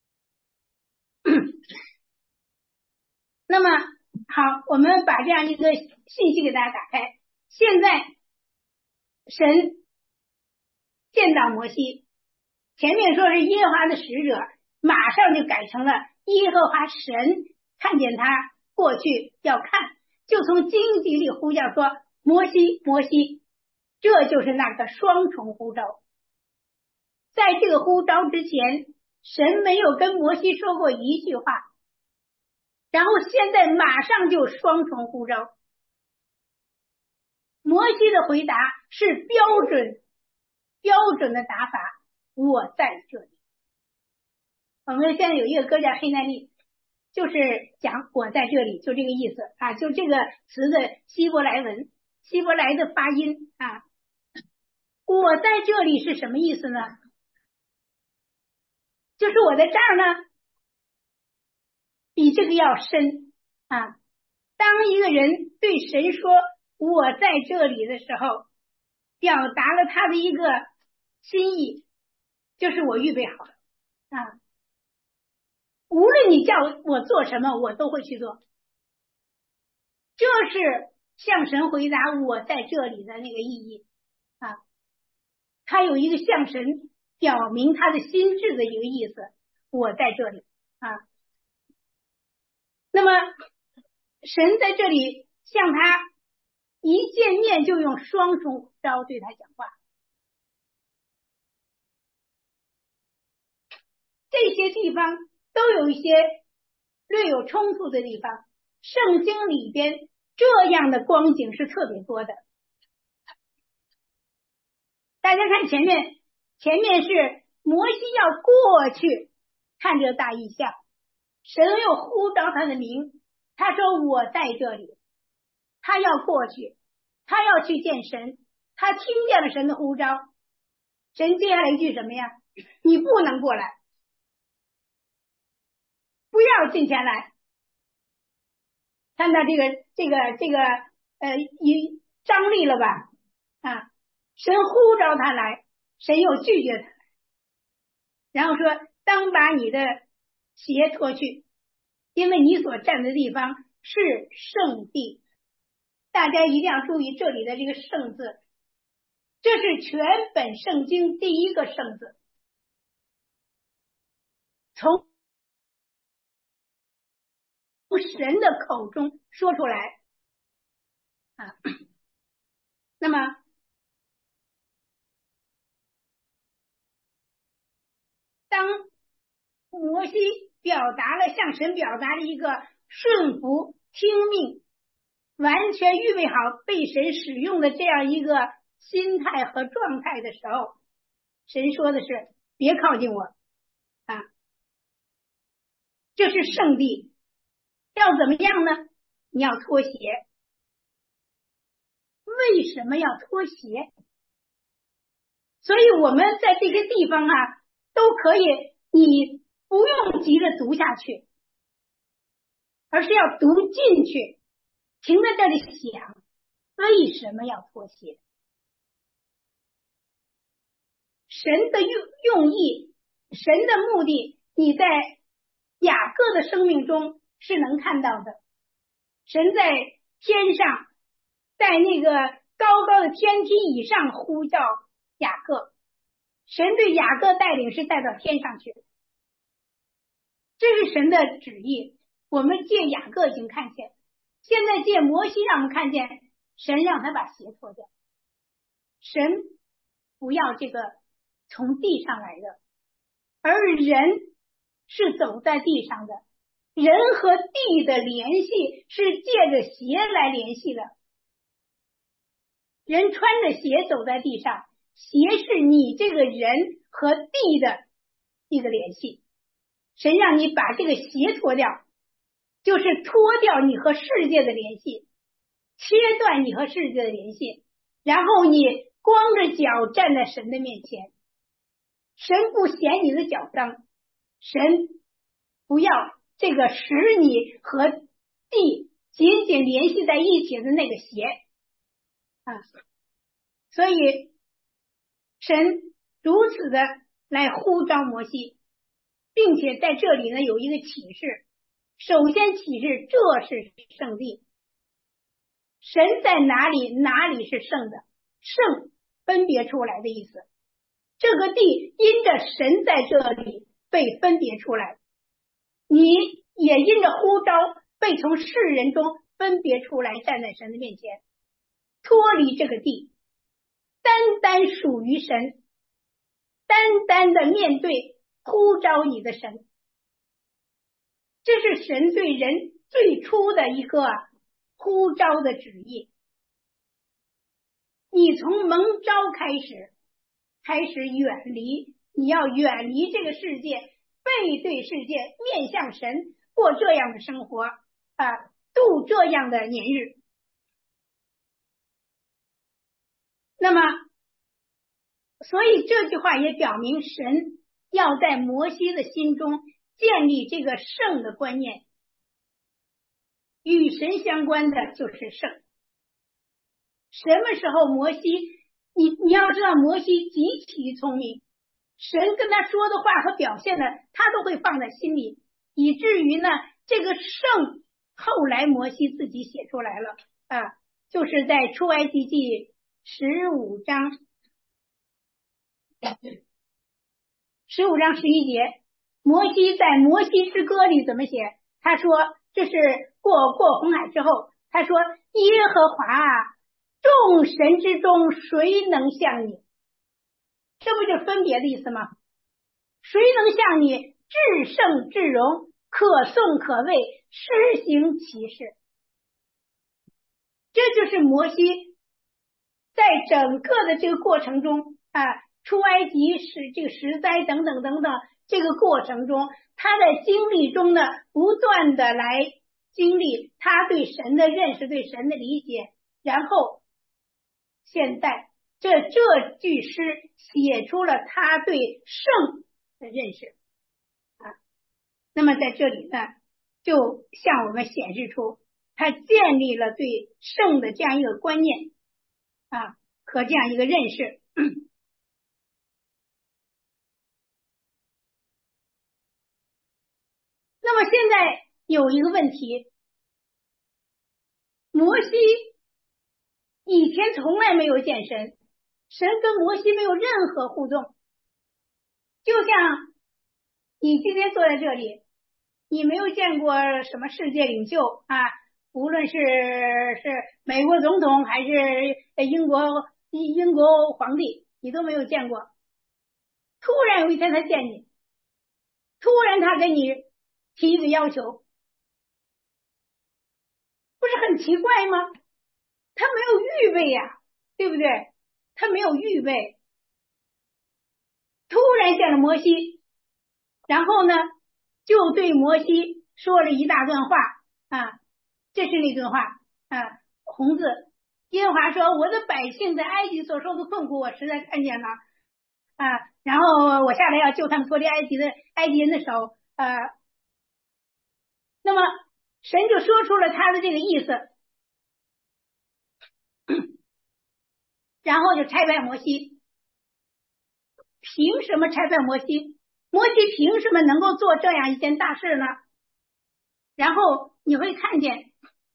那么好，我们把这样一个信息给大家打开。现在神见到摩西，前面说是耶和华的使者，马上就改成了耶和华神看见他过去要看，就从荆棘里呼叫说摩西摩西，这就是那个双重呼召。在这个呼召之前，神没有跟摩西说过一句话，然后现在马上就双重呼召。摩西的回答是标准的打法，我在这里。我们现在有一个歌叫黑奈利，就是讲我在这里，就这个意思啊，就这个词的希伯来文，希伯来的发音啊。我在这里是什么意思呢？就是我在这儿呢，比这个要深啊。当一个人对神说我在这里的时候，表达了他的一个心意，就是我预备好了啊。无论你叫我做什么，我都会去做。这是向神回答我在这里的那个意义啊。他有一个向神表明他的心智的一个意思，我在这里啊。那么神在这里向他一见面就用双重呼召对他讲话，这些地方都有一些略有冲突的地方，圣经里边这样的光景是特别多的。大家看前面是摩西要过去看这大异象，神又呼召他的名，他说我在这里，他要过去，他要去见神，他听见了神的呼召，神接下来一句什么呀？你不能过来，不要进前来。看到这个张力了吧？啊，神呼召他来，神又拒绝他，然后说当把你的鞋脱去，因为你所站的地方是圣地。大家一定要注意这里的这个圣字，这是全本圣经第一个圣字，从神的口中说出来啊。那么当摩西向神表达了一个顺服听命，完全预备好被神使用的这样一个心态和状态的时候，神说的是别靠近我啊，这是圣地，要怎么样呢？你要脱鞋。为什么要脱鞋？所以我们在这些地方啊，都可以，你不用急着读下去，而是要读进去，停在这里想为什么要脱鞋。神的用意，神的目的，你在雅各的生命中是能看到的。神在天上，在那个高高的天梯以上呼叫雅各，神对雅各带领是带到天上去的，这是神的旨意。我们借雅各已经看见，现在借摩西让我们看见神让他把鞋脱掉。神不要这个从地上来的，而人是走在地上的，人和地的联系是借着鞋来联系的。人穿着鞋走在地上，鞋是你这个人和地的一个联系。神让你把这个鞋脱掉，就是脱掉你和世界的联系，切断你和世界的联系，然后你光着脚站在神的面前。神不嫌你的脚脏，神不要这个使你和地紧紧联系在一起的那个鞋啊，所以神如此的来呼召摩西，并且在这里呢有一个启示。首先启示这是圣地，神在哪里，哪里是圣的，圣分别出来的意思。这个地因着神在这里被分别出来，你也因着呼召被从世人中分别出来，站在神的面前，脱离这个地，单单属于神，单单的面对呼召你的神。这是神对人最初的一个呼召的旨意。你从蒙召开始远离，你要远离这个世界，背对世界，面向神，过这样的生活度这样的年日。那么所以这句话也表明神要在摩西的心中建立这个圣的观念，与神相关的就是圣。什么时候摩西，你要知道摩西极其聪明，神跟他说的话和表现的他都会放在心里，以至于呢这个圣后来摩西自己写出来了就是在出埃及记15章11节，摩西在摩西之歌里怎么写？他说这是过红海之后，他说耶和华众神之中谁能像你？这不就是分别的意思吗？谁能像你至圣至荣，可颂可畏，施行奇事？这就是摩西在整个的这个过程中出埃及这个十灾等等这个过程中，他在经历中呢不断的来经历他对神的认识，对神的理解，然后现在这句诗写出了他对圣的认识那么在这里呢就向我们显示出他建立了对圣的这样一个观念和这样一个认识那么现在有一个问题，摩西以前从来没有见神，神跟摩西没有任何互动，就像你今天坐在这里，你没有见过什么世界领袖无论是美国总统还是英国皇帝，你都没有见过。突然有一天他见你，突然他跟你提一个要求，不是很奇怪吗？他没有预备对不对？他没有预备，突然见了摩西，然后呢就对摩西说了一大段话这是那段话红字，耶和华说我的百姓在埃及所受的困苦我实在看见了然后我下来要救他们脱离埃及人的手那么神就说出了他的这个意思，然后就差派摩西。凭什么差派摩西？摩西凭什么能够做这样一件大事呢？然后你会看见，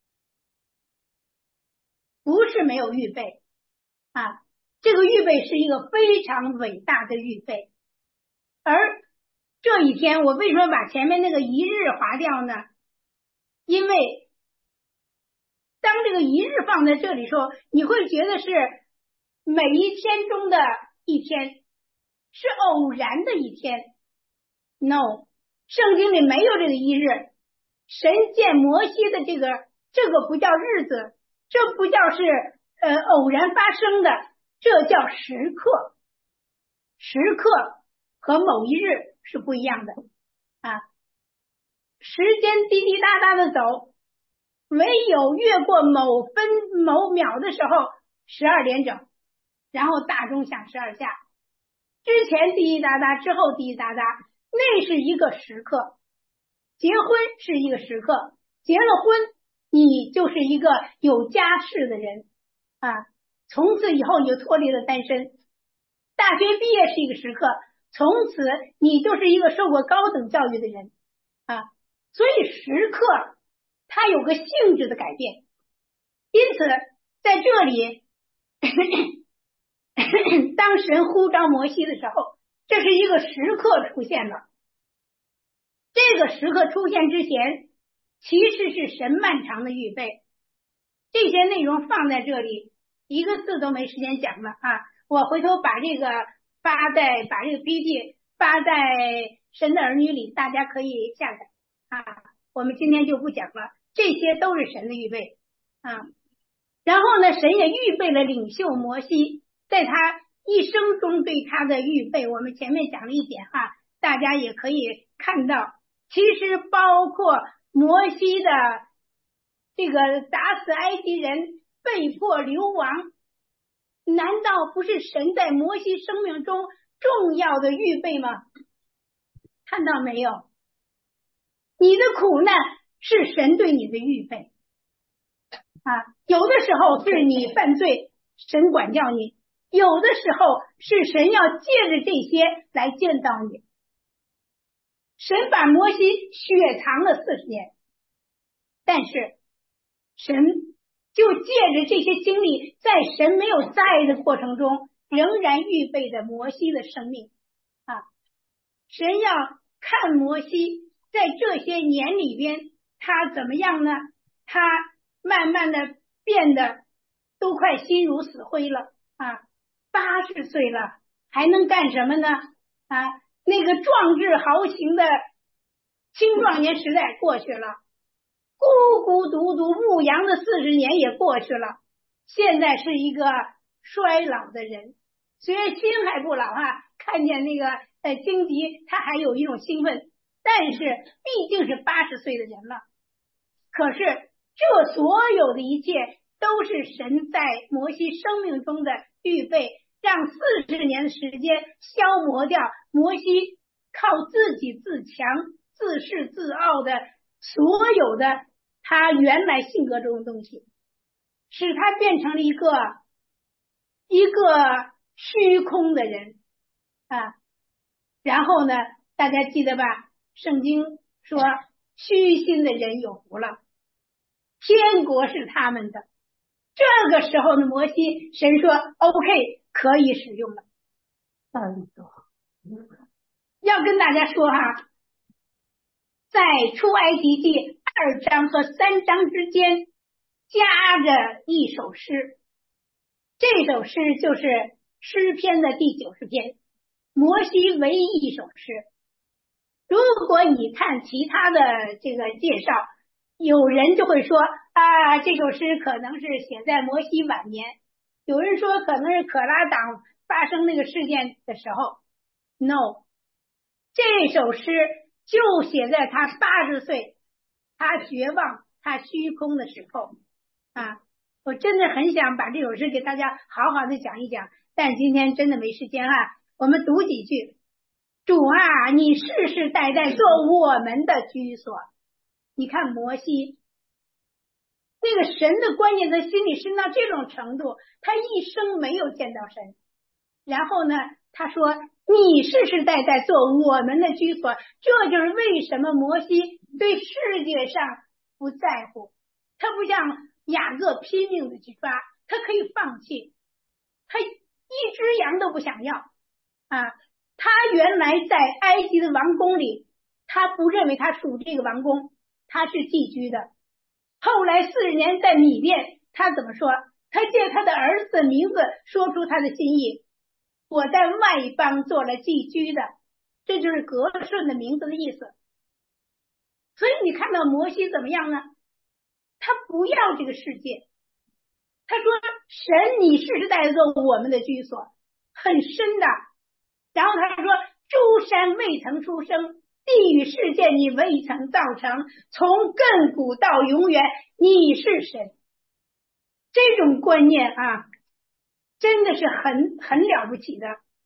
不是没有预备啊，这个预备是一个非常伟大的预备。而这一天，我为什么把前面那个一日划掉呢？因为当这个一日放在这里的时候，你会觉得是每一天中的一天，是偶然的一天。No， 圣经里没有这个一日。神见摩西的这个不叫日子，这不叫是偶然发生的，这叫时刻。时刻和某一日是不一样的啊。时间滴滴答答的走，唯有越过某分某秒的时候，12点整，然后大钟响12下，之前滴滴答答，之后滴滴答答，那是一个时刻。结婚是一个时刻，结了婚你就是一个有家室的人啊，从此以后你就脱离了单身。大学毕业是一个时刻，从此你就是一个受过高等教育的人啊。所以时刻它有个性质的改变，因此在这里当神呼召摩西的时候，这是一个时刻出现了。这个时刻出现之前，其实是神漫长的预备。这些内容放在这里，一个字都没时间讲了啊！我回头把这个把这个 PPT 发在神的儿女里，大家可以下载啊。我们今天就不讲了，这些都是神的预备啊。然后呢，神也预备了领袖摩西，在他一生中对他的预备，我们前面讲了一点哈，大家也可以看到，其实包括摩西的这个打死埃及人，被迫流亡，难道不是神在摩西生命中重要的预备吗？看到没有？你的苦难是神对你的预备啊，有的时候是你犯罪，神管教你；有的时候是神要借着这些来见到你。神把摩西雪藏了40年，但是神就借着这些经历，在神没有在的过程中，仍然预备着摩西的生命啊。神要看摩西在这些年里边，他怎么样呢？他慢慢的变得都快心如死灰了啊，80岁了，还能干什么呢？啊，那个壮志豪情的青壮年时代过去了，孤孤独独牧羊的40年也过去了，现在是一个衰老的人，虽然心还不老啊，看见那个荆棘他还有一种兴奋，但是毕竟是80岁的人了。可是这所有的一切都是神在摩西生命中的预备，让40年的时间消磨掉摩西靠自己自强自恃自傲的所有的他原来性格中的东西，使他变成了一个虚空的人啊。然后呢，大家记得吧，圣经说虚心的人有福了，天国是他们的。这个时候的摩西，神说 OK 可以使用了。要跟大家说哈，在出埃及记2章和3章之间夹着一首诗，这首诗就是诗篇的第90篇，摩西唯一一首诗。如果你看其他的这个介绍，有人就会说啊，这首诗可能是写在摩西晚年，有人说可能是可拉党发生那个事件的时候。 No， 这首诗就写在他80岁，他绝望他虚空的时候啊。我真的很想把这首诗给大家好好的讲一讲，但是今天真的没时间啊。我们读几句。 主啊，你世世代代做我们的居所。你看摩西那个神的观念在心里深到这种程度，他一生没有见到神。然后呢，他说你世世代代做我们的居所，这就是为什么摩西对世界上不在乎。他不像雅各拼命的去抓，他可以放弃，他一只羊都不想要啊。他原来在埃及的王宫里，他不认为他属这个王宫，他是寄居的。后来40年在米甸，他怎么说？他借他的儿子的名字说出他的心意，我在外邦做了寄居的，这就是格顺的名字的意思。所以你看到摩西怎么样呢？他不要这个世界，他说神你世世代代做我们的居所，很深的。然后他说诸山未曾出生，地与世界你未曾造成，从亘古到永远你是神。这种观念啊，真的是很了不起的。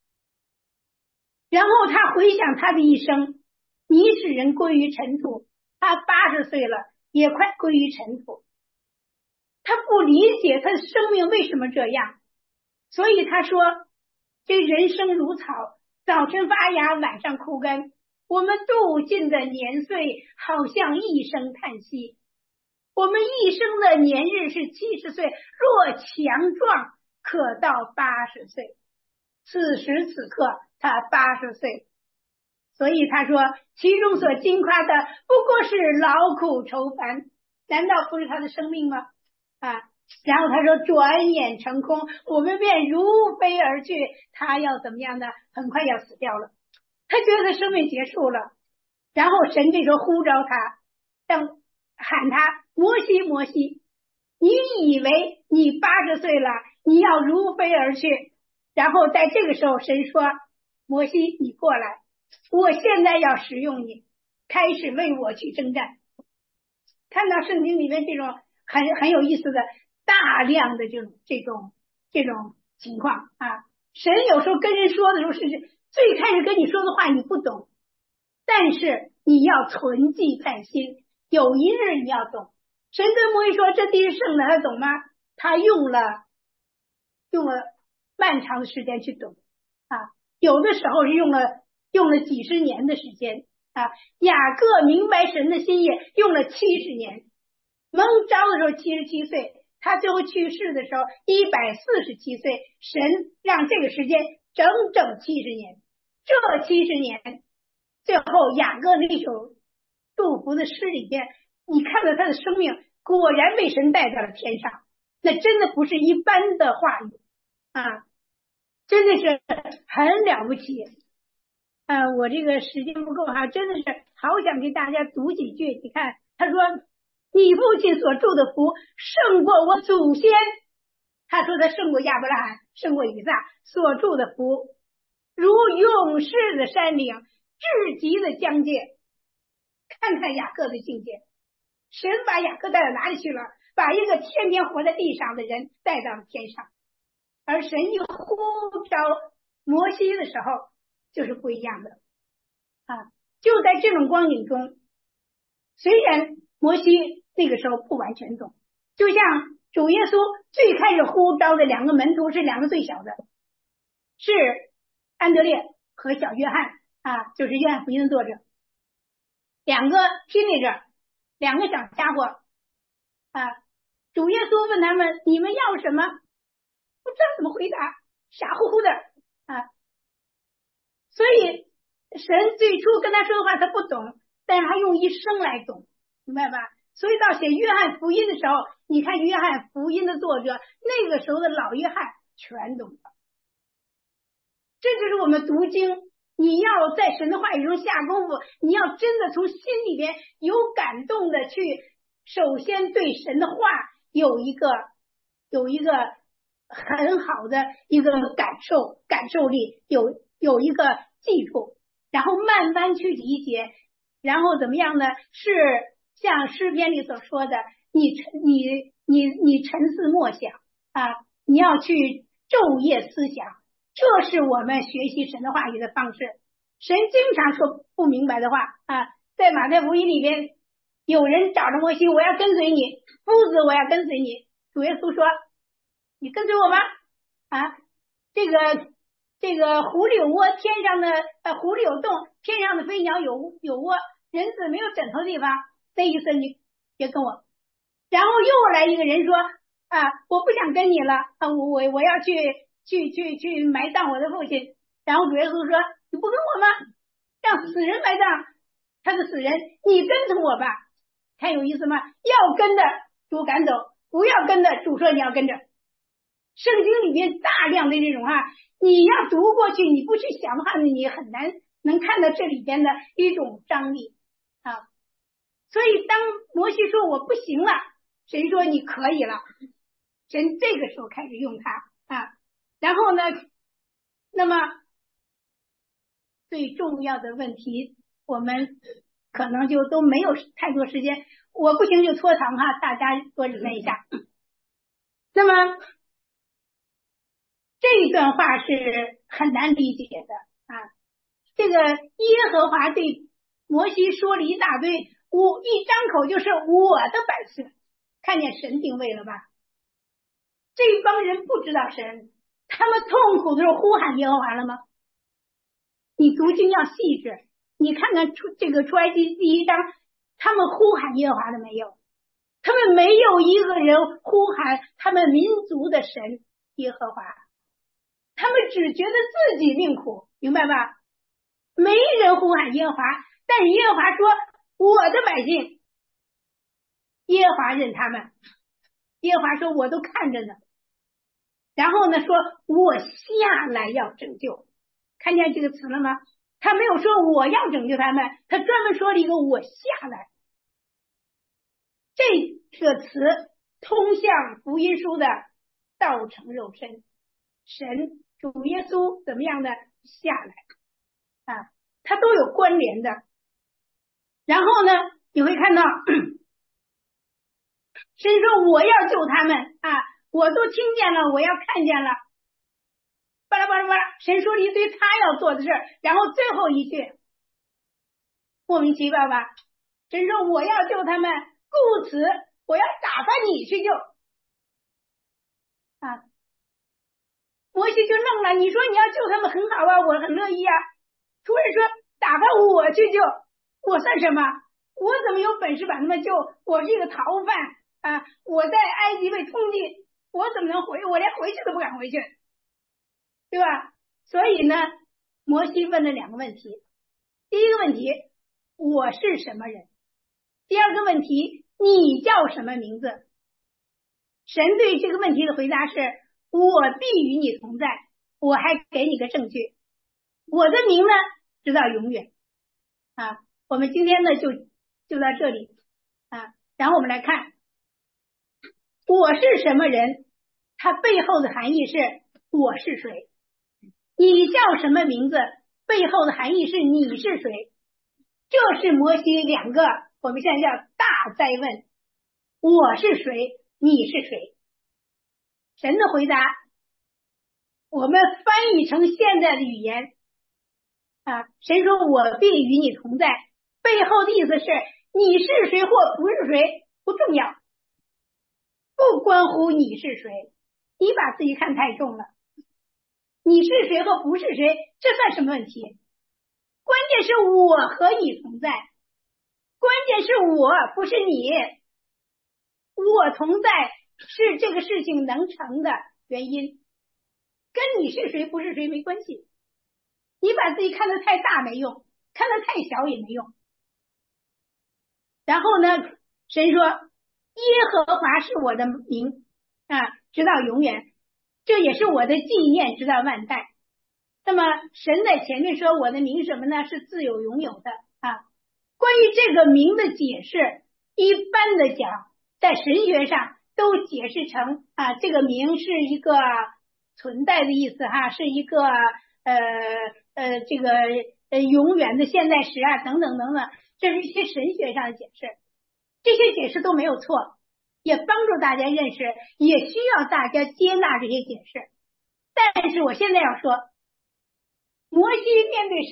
然后他回想他的一生，你使人归于尘土，他80岁了也快归于尘土。他不理解他的生命为什么这样，所以他说这人生如草，早晨发芽，晚上枯干。我们度尽的年岁好像一声叹息，我们一生的年日是70岁，若强壮可到80岁。此时此刻他80岁，所以他说其中所惊夸的不过是劳苦愁烦，难道不是他的生命吗？然后他说转眼成空，我们便如飞而去。他要怎么样呢？很快要死掉了，他觉得他生命结束了。然后神这时候呼召他，喊他摩西摩西，你以为你80岁了，你要如飞而去。然后在这个时候神说摩西你过来，我现在要使用你，开始为我去征战。看到圣经里面这种很有意思的大量的这种情况啊。神有时候跟人说的时候是最开始跟你说的话你不懂，但是你要存记在心，有一日你要懂。神跟摩西说这地是圣的，他懂吗？他用了漫长的时间去懂啊，有的时候是用了几十年的时间啊。雅各明白神的心意用了70年，蒙召的时候77岁，他最后去世的时候147岁，神让这个时间整整70年。这70年最后雅各那首祝福的诗里边，你看到他的生命果然被神带到了天上，那真的不是一般的话语啊，真的是很了不起。我这个时间不够哈，真的是好想给大家读几句。你看他说你父亲所祝的福胜过我祖先，他说他胜过亚伯拉罕，胜过以撒所祝的福，如勇士的山岭，至极的疆界。看看雅各的境界，神把雅各带到哪里去了？把一个天天活在地上的人带到了天上。而神一呼召摩西的时候就是不一样的啊！就在这种光景中，虽然摩西那个时候不完全懂，就像主耶稣最开始呼召的2个门徒是2个最小的，是安德烈和小约翰啊，就是约翰福音的作者，2个 teenager， 2个小家伙啊。主耶稣问他们你们要什么，不知道怎么回答，傻乎乎的啊。所以神最初跟他说的话他不懂，但是他用一生来懂，明白吧？所以到写约翰福音的时候，你看约翰福音的作者那个时候的老约翰全懂了。这就是我们读经，你要在神的话语中下功夫，你要真的从心里边有感动的去，首先对神的话有一个很好的一个感受力，有一个记住，然后慢慢去理解，然后怎么样呢？是像诗篇里所说的，你沉思默想啊，你要去昼夜思想，这是我们学习神的话语的方式。 神经常说不明白的话啊，在马太福音里边，有人找着摩西，我要跟随你，夫子我要跟随你。主耶稣说，你跟随我吧。啊，这个湖里有窝，天上的湖里有洞，天上的飞鸟有窝，人子没有枕头的地方，那意思你别跟我。然后又来一个人说啊，我不想跟你了啊，我要去埋葬我的父亲。然后主耶稣说，你不跟我吗？让死人埋葬他的死人，你跟从我吧。看有意思吗？要跟的主赶走，不要跟的主说你要跟着。圣经里面大量的这种你要读过去，你不去想的话，你很难能看到这里边的一种张力啊。所以当摩西说我不行了，神说你可以了，神这个时候开始用他啊。然后呢，那么最重要的问题，我们可能就都没有太多时间，我不行就拖堂大家多忍耐一下。那么这一段话是很难理解的啊。这个耶和华对摩西说了一大堆，一张口就是我的百姓，看见神定位了吧？这帮人不知道神，他们痛苦的时候呼喊耶和华了吗？你读经要细致，你看看出埃及第1章，他们呼喊耶和华了没有？他们没有一个人呼喊他们民族的神耶和华，他们只觉得自己命苦，明白吧？没人呼喊耶和华，但是耶和华说我的百姓，耶和华认他们，耶和华说我都看着呢。然后呢，说我下来要拯救，看见这个词了吗？他没有说我要拯救他们，他专门说了一个我下来。这个词通向福音书的道成肉身，神主耶稣怎么样的下来啊，它都有关联的。然后呢，你会看到神说我要救他们啊，我都听见了，我要看见了，巴拉巴拉巴拉，神说了一堆他要做的事，然后最后一句莫名其妙吧，神说我要救他们，故此我要打发你去救啊。摩西就愣了，你说你要救他们很好啊，我很乐意啊，突然说打发我去救，我算什么？我怎么有本事把他们救？我是一个逃犯啊！我在埃及被通缉，我怎么能回？我连回去都不敢回去，对吧？所以呢，摩西问了2个问题。第一个问题，我是什么人？第二个问题，你叫什么名字？神对这个问题的回答是，我必与你同在，我还给你个证据，我的名呢，直到永远啊。我们今天呢就到这里啊，然后我们来看我是什么人，它背后的含义是我是谁。你叫什么名字，背后的含义是你是谁。这是摩西2个我们现在叫大哉问，我是谁，你是谁。神的回答我们翻译成现在的语言啊，神说我必与你同在，背后的意思是你是谁或不是谁不重要，不关乎你是谁，你把自己看太重了，你是谁或不是谁这算什么问题？关键是我和你同在，关键是我不是你，我同在是这个事情能成的原因，跟你是谁不是谁没关系。你把自己看得太大没用，看得太小也没用。然后呢，神说耶和华是我的名啊，直到永远，这也是我的纪念，直到万代。那么神在前面说我的名什么呢？是自有永有的啊。关于这个名的解释，一般的讲在神学上都解释成啊，这个名是一个存在的意思是一个这个永远的现在时等等等等，这是一些神学上的解释，这些解释都没有错，也帮助大家认识，也需要大家接纳这些解释。但是我现在要说，摩西面对神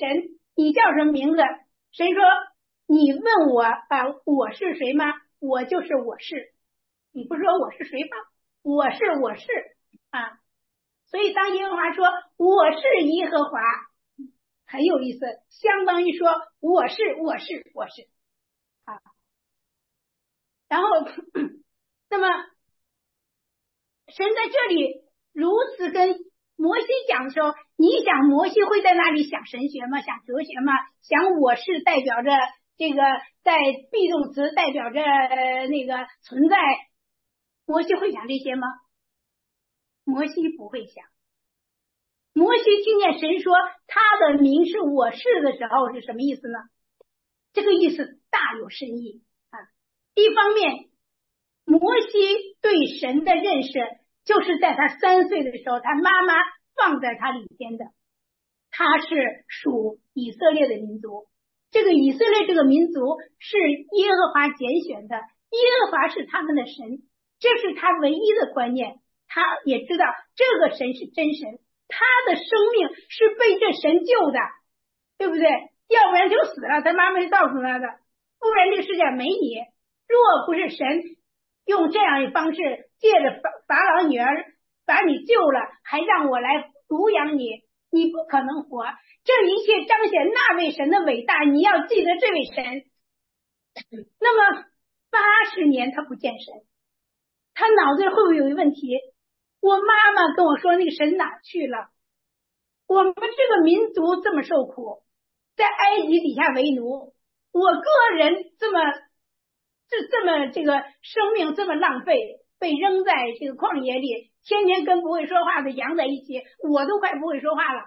你叫什么名字？神说你问我我是谁吗？我就是我是。你不说我是谁吗？我是啊。所以当耶和华说我是耶和华，很有意思，相当于说我是啊。然后那么神在这里如此跟摩西讲的时候，你想摩西会在那里想神学吗？想哲学吗？想我是代表着这个在 be 动词代表着那个存在，摩西会想这些吗？摩西不会想。摩西听见神说他的名是我是的时候是什么意思呢？这个意思大有深意啊。一方面摩西对神的认识就是在他3岁的时候他妈妈放在他里边的，他是属以色列的民族，这个以色列这个民族是耶和华拣选的，耶和华是他们的神，这是他唯一的观念。他也知道这个神是真神，他的生命是被这神救的，对不对？要不然就死了，他妈妈就告诉他的，不然这个世界没你。若不是神用这样的方式借着法老女儿把你救了，还让我来抚养你，你不可能活。这一切彰显那位神的伟大，你要记得这位神。那么80年他不见神，他脑子会不会有一个问题？我妈妈跟我说那个神哪去了？我们这个民族这么受苦，在埃及底下为奴，我个人这么这个生命这么浪费，被扔在这个旷野里，天天跟不会说话的羊在一起，我都快不会说话了。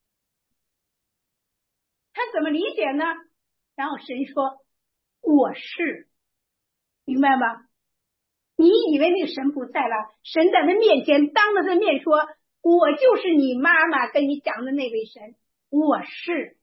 他怎么理解呢？然后神说我是，明白吗？你以为那个神不在了，神在他面前当着他面说我就是你妈妈跟你讲的那位神，我是。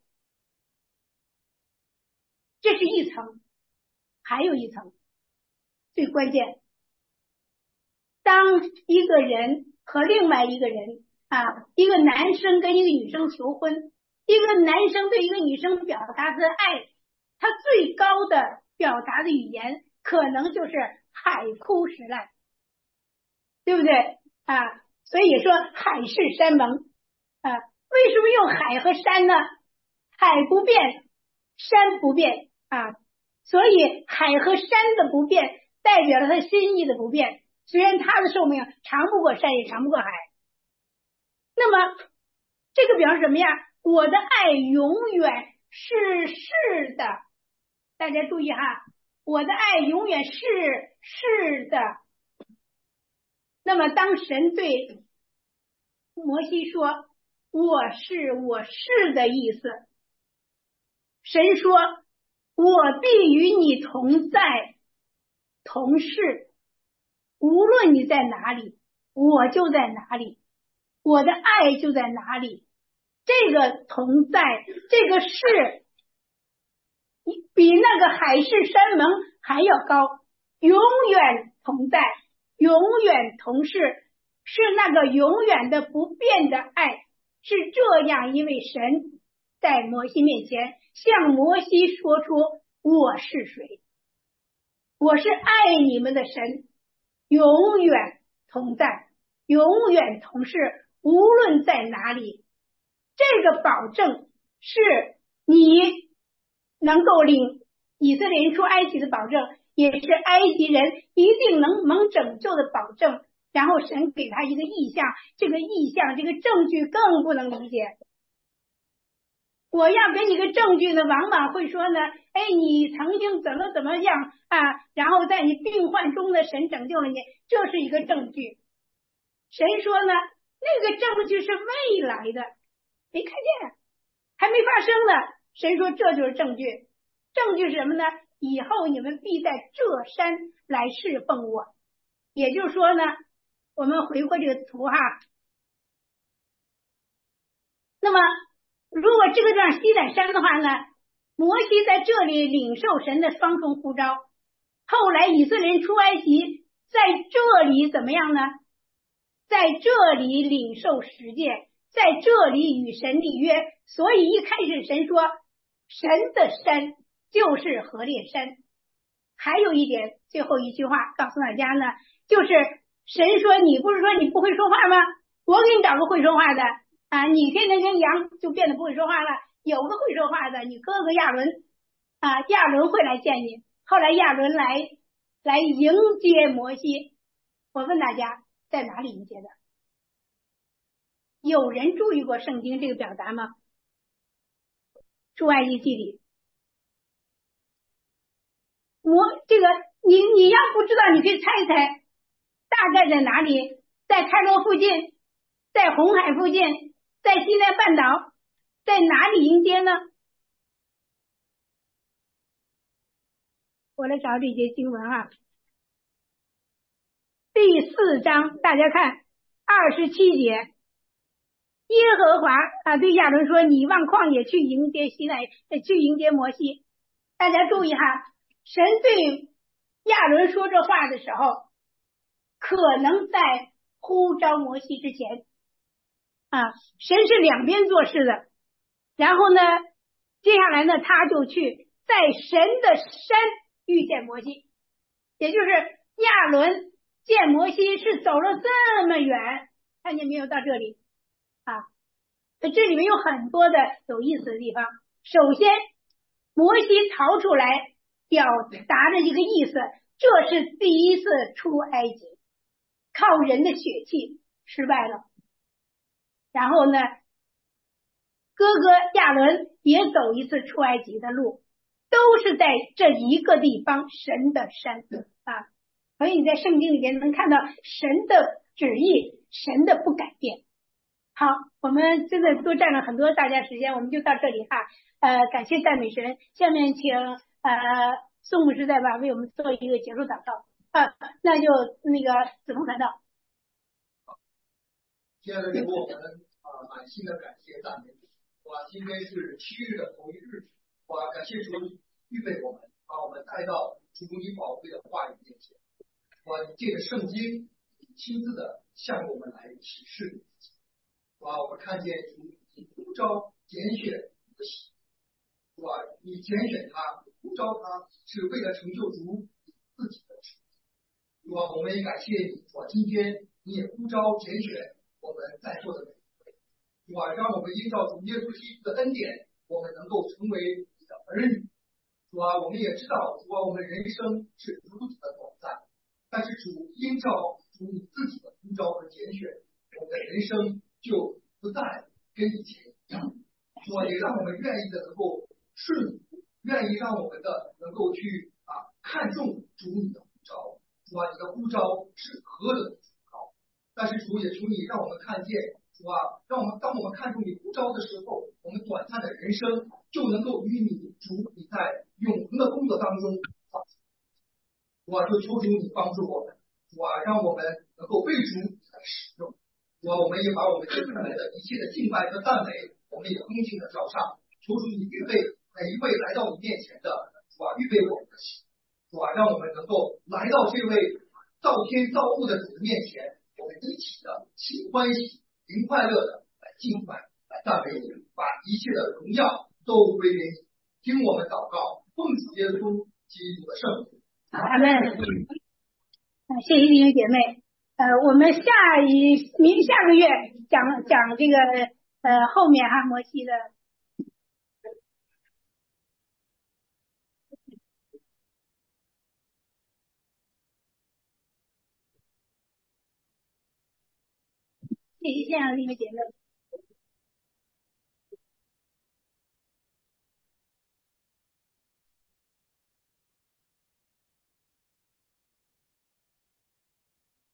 这是一层，还有一层最关键，当一个人和另外一个人一个男生跟一个女生求婚，一个男生对一个女生表达他的爱，他最高的表达的语言可能就是海枯石烂，对不对所以也说海誓山盟为什么用海和山呢？海不变，山不变所以海和山的不变代表了他心意的不变，虽然他的寿命长不过山也长不过海。那么这个表示什么呀？我的爱永远是的，大家注意我的爱永远是的。那么当神对摩西说我是的意思，神说我必与你同在同事，无论你在哪里我就在哪里，我的爱就在哪里。这个同在，这个是比那个海誓山盟还要高，永远同在，永远同事，是那个永远的不变的爱。是这样一位神在摩西面前向摩西说出我是谁，我是爱你们的神，永远同在，永远同事，无论在哪里。这个保证是你能够领以色列人出埃及的保证，也是埃及人一定能蒙拯救的保证。然后神给他一个意象，这个意象这个证据更不能理解。我要给你个证据呢，往往会说呢，你曾经怎么样然后在你病患中的神拯救了你，这是一个证据。神说呢，那个证据是未来的，没看见，还没发生呢。神说这就是证据，证据是什么呢？以后你们必在这山来侍奉我。也就是说呢，我们回过这个图那么如果这个地方西乃山的话呢，摩西在这里领受神的双重呼召，后来以色列人出埃及在这里怎么样呢？在这里领受十诫，在这里与神立约。所以一开始神说神的山就是河烈山。还有一点，最后一句话告诉大家呢，就是神说你不是说你不会说话吗？我给你找个会说话的啊！你天天跟羊就变得不会说话了，有个会说话的，你哥哥亚伦啊，亚伦会来见你。后来亚伦来迎接摩西，我问大家在哪里迎接的？有人注意过圣经这个表达吗？出埃及记里，这个你要不知道，你可以猜一猜，大概在哪里？在开罗附近，在红海附近，在西奈半岛，在哪里迎接呢？我来找这节经文啊，第4章，大家看27节，耶和华啊对亚伦说：“你往旷野去迎接去迎接摩西。”大家注意哈，神对亚伦说这话的时候，可能在呼召摩西之前啊，神是两边做事的。然后呢，接下来呢，他就去在神的山遇见摩西，也就是亚伦见摩西是走了这么远，看见没有？到这里啊，这里面有很多的有意思的地方。首先，摩西逃出来表达的一个意思，这是第一次出埃及，靠人的血气失败了。然后呢，哥哥亚伦也走一次出埃及的路，都是在这一个地方，神的山啊。所以你在圣经里面能看到神的旨意，神的不改变。好，我们真的都占了很多大家时间，我们就到这里哈。感谢赞美神，下面请宋牧师再吧为我们做一个结束祷告啊。那就那个子彤传道。 亲爱的主，我们满心的感谢赞美主。今天是7日的头一日，感谢主预备我们，把我们带到主你宝贵的话语面前。借着圣经，亲自的向我们来启示你自己。我们看见主你呼召拣选的喜，你拣选他，呼召他，是为了成就主自己的旨意。我们也感谢你，今天你也呼召拣选我们在座的每一位，让我们依照主耶稣基督的恩典，我们能够成为你的儿女。我们也知道，我们人生是如此的短暂，但是主因照主你自己的呼召和拣选，我们的人生就不再跟以前一样。也让我们愿意的能够顺服，愿意让我们的能够去看重主你的呼召。你的呼召是何等的高，但是主也求你让我们看见，当我们看重你呼召的时候，我们短暂的人生就能够与你你在永恒的工作当中就求主你帮助我们，让我们能够为主来使用。我们也把我们接下来的一切的敬拜和赞美，我们也恭敬的照上，求主你预备每一位来到你面前的，预备我们的心，让我们能够来到这位造天造物的主的面前，我们一起的心欢喜灵快乐的来敬拜来赞美你，把一切的荣耀都归给你。听我们祷告，奉主耶稣基督的圣名。 阿门。谢谢弟兄姐妹。我们下个月讲这个后面摩西的。谢谢现场弟兄姐妹。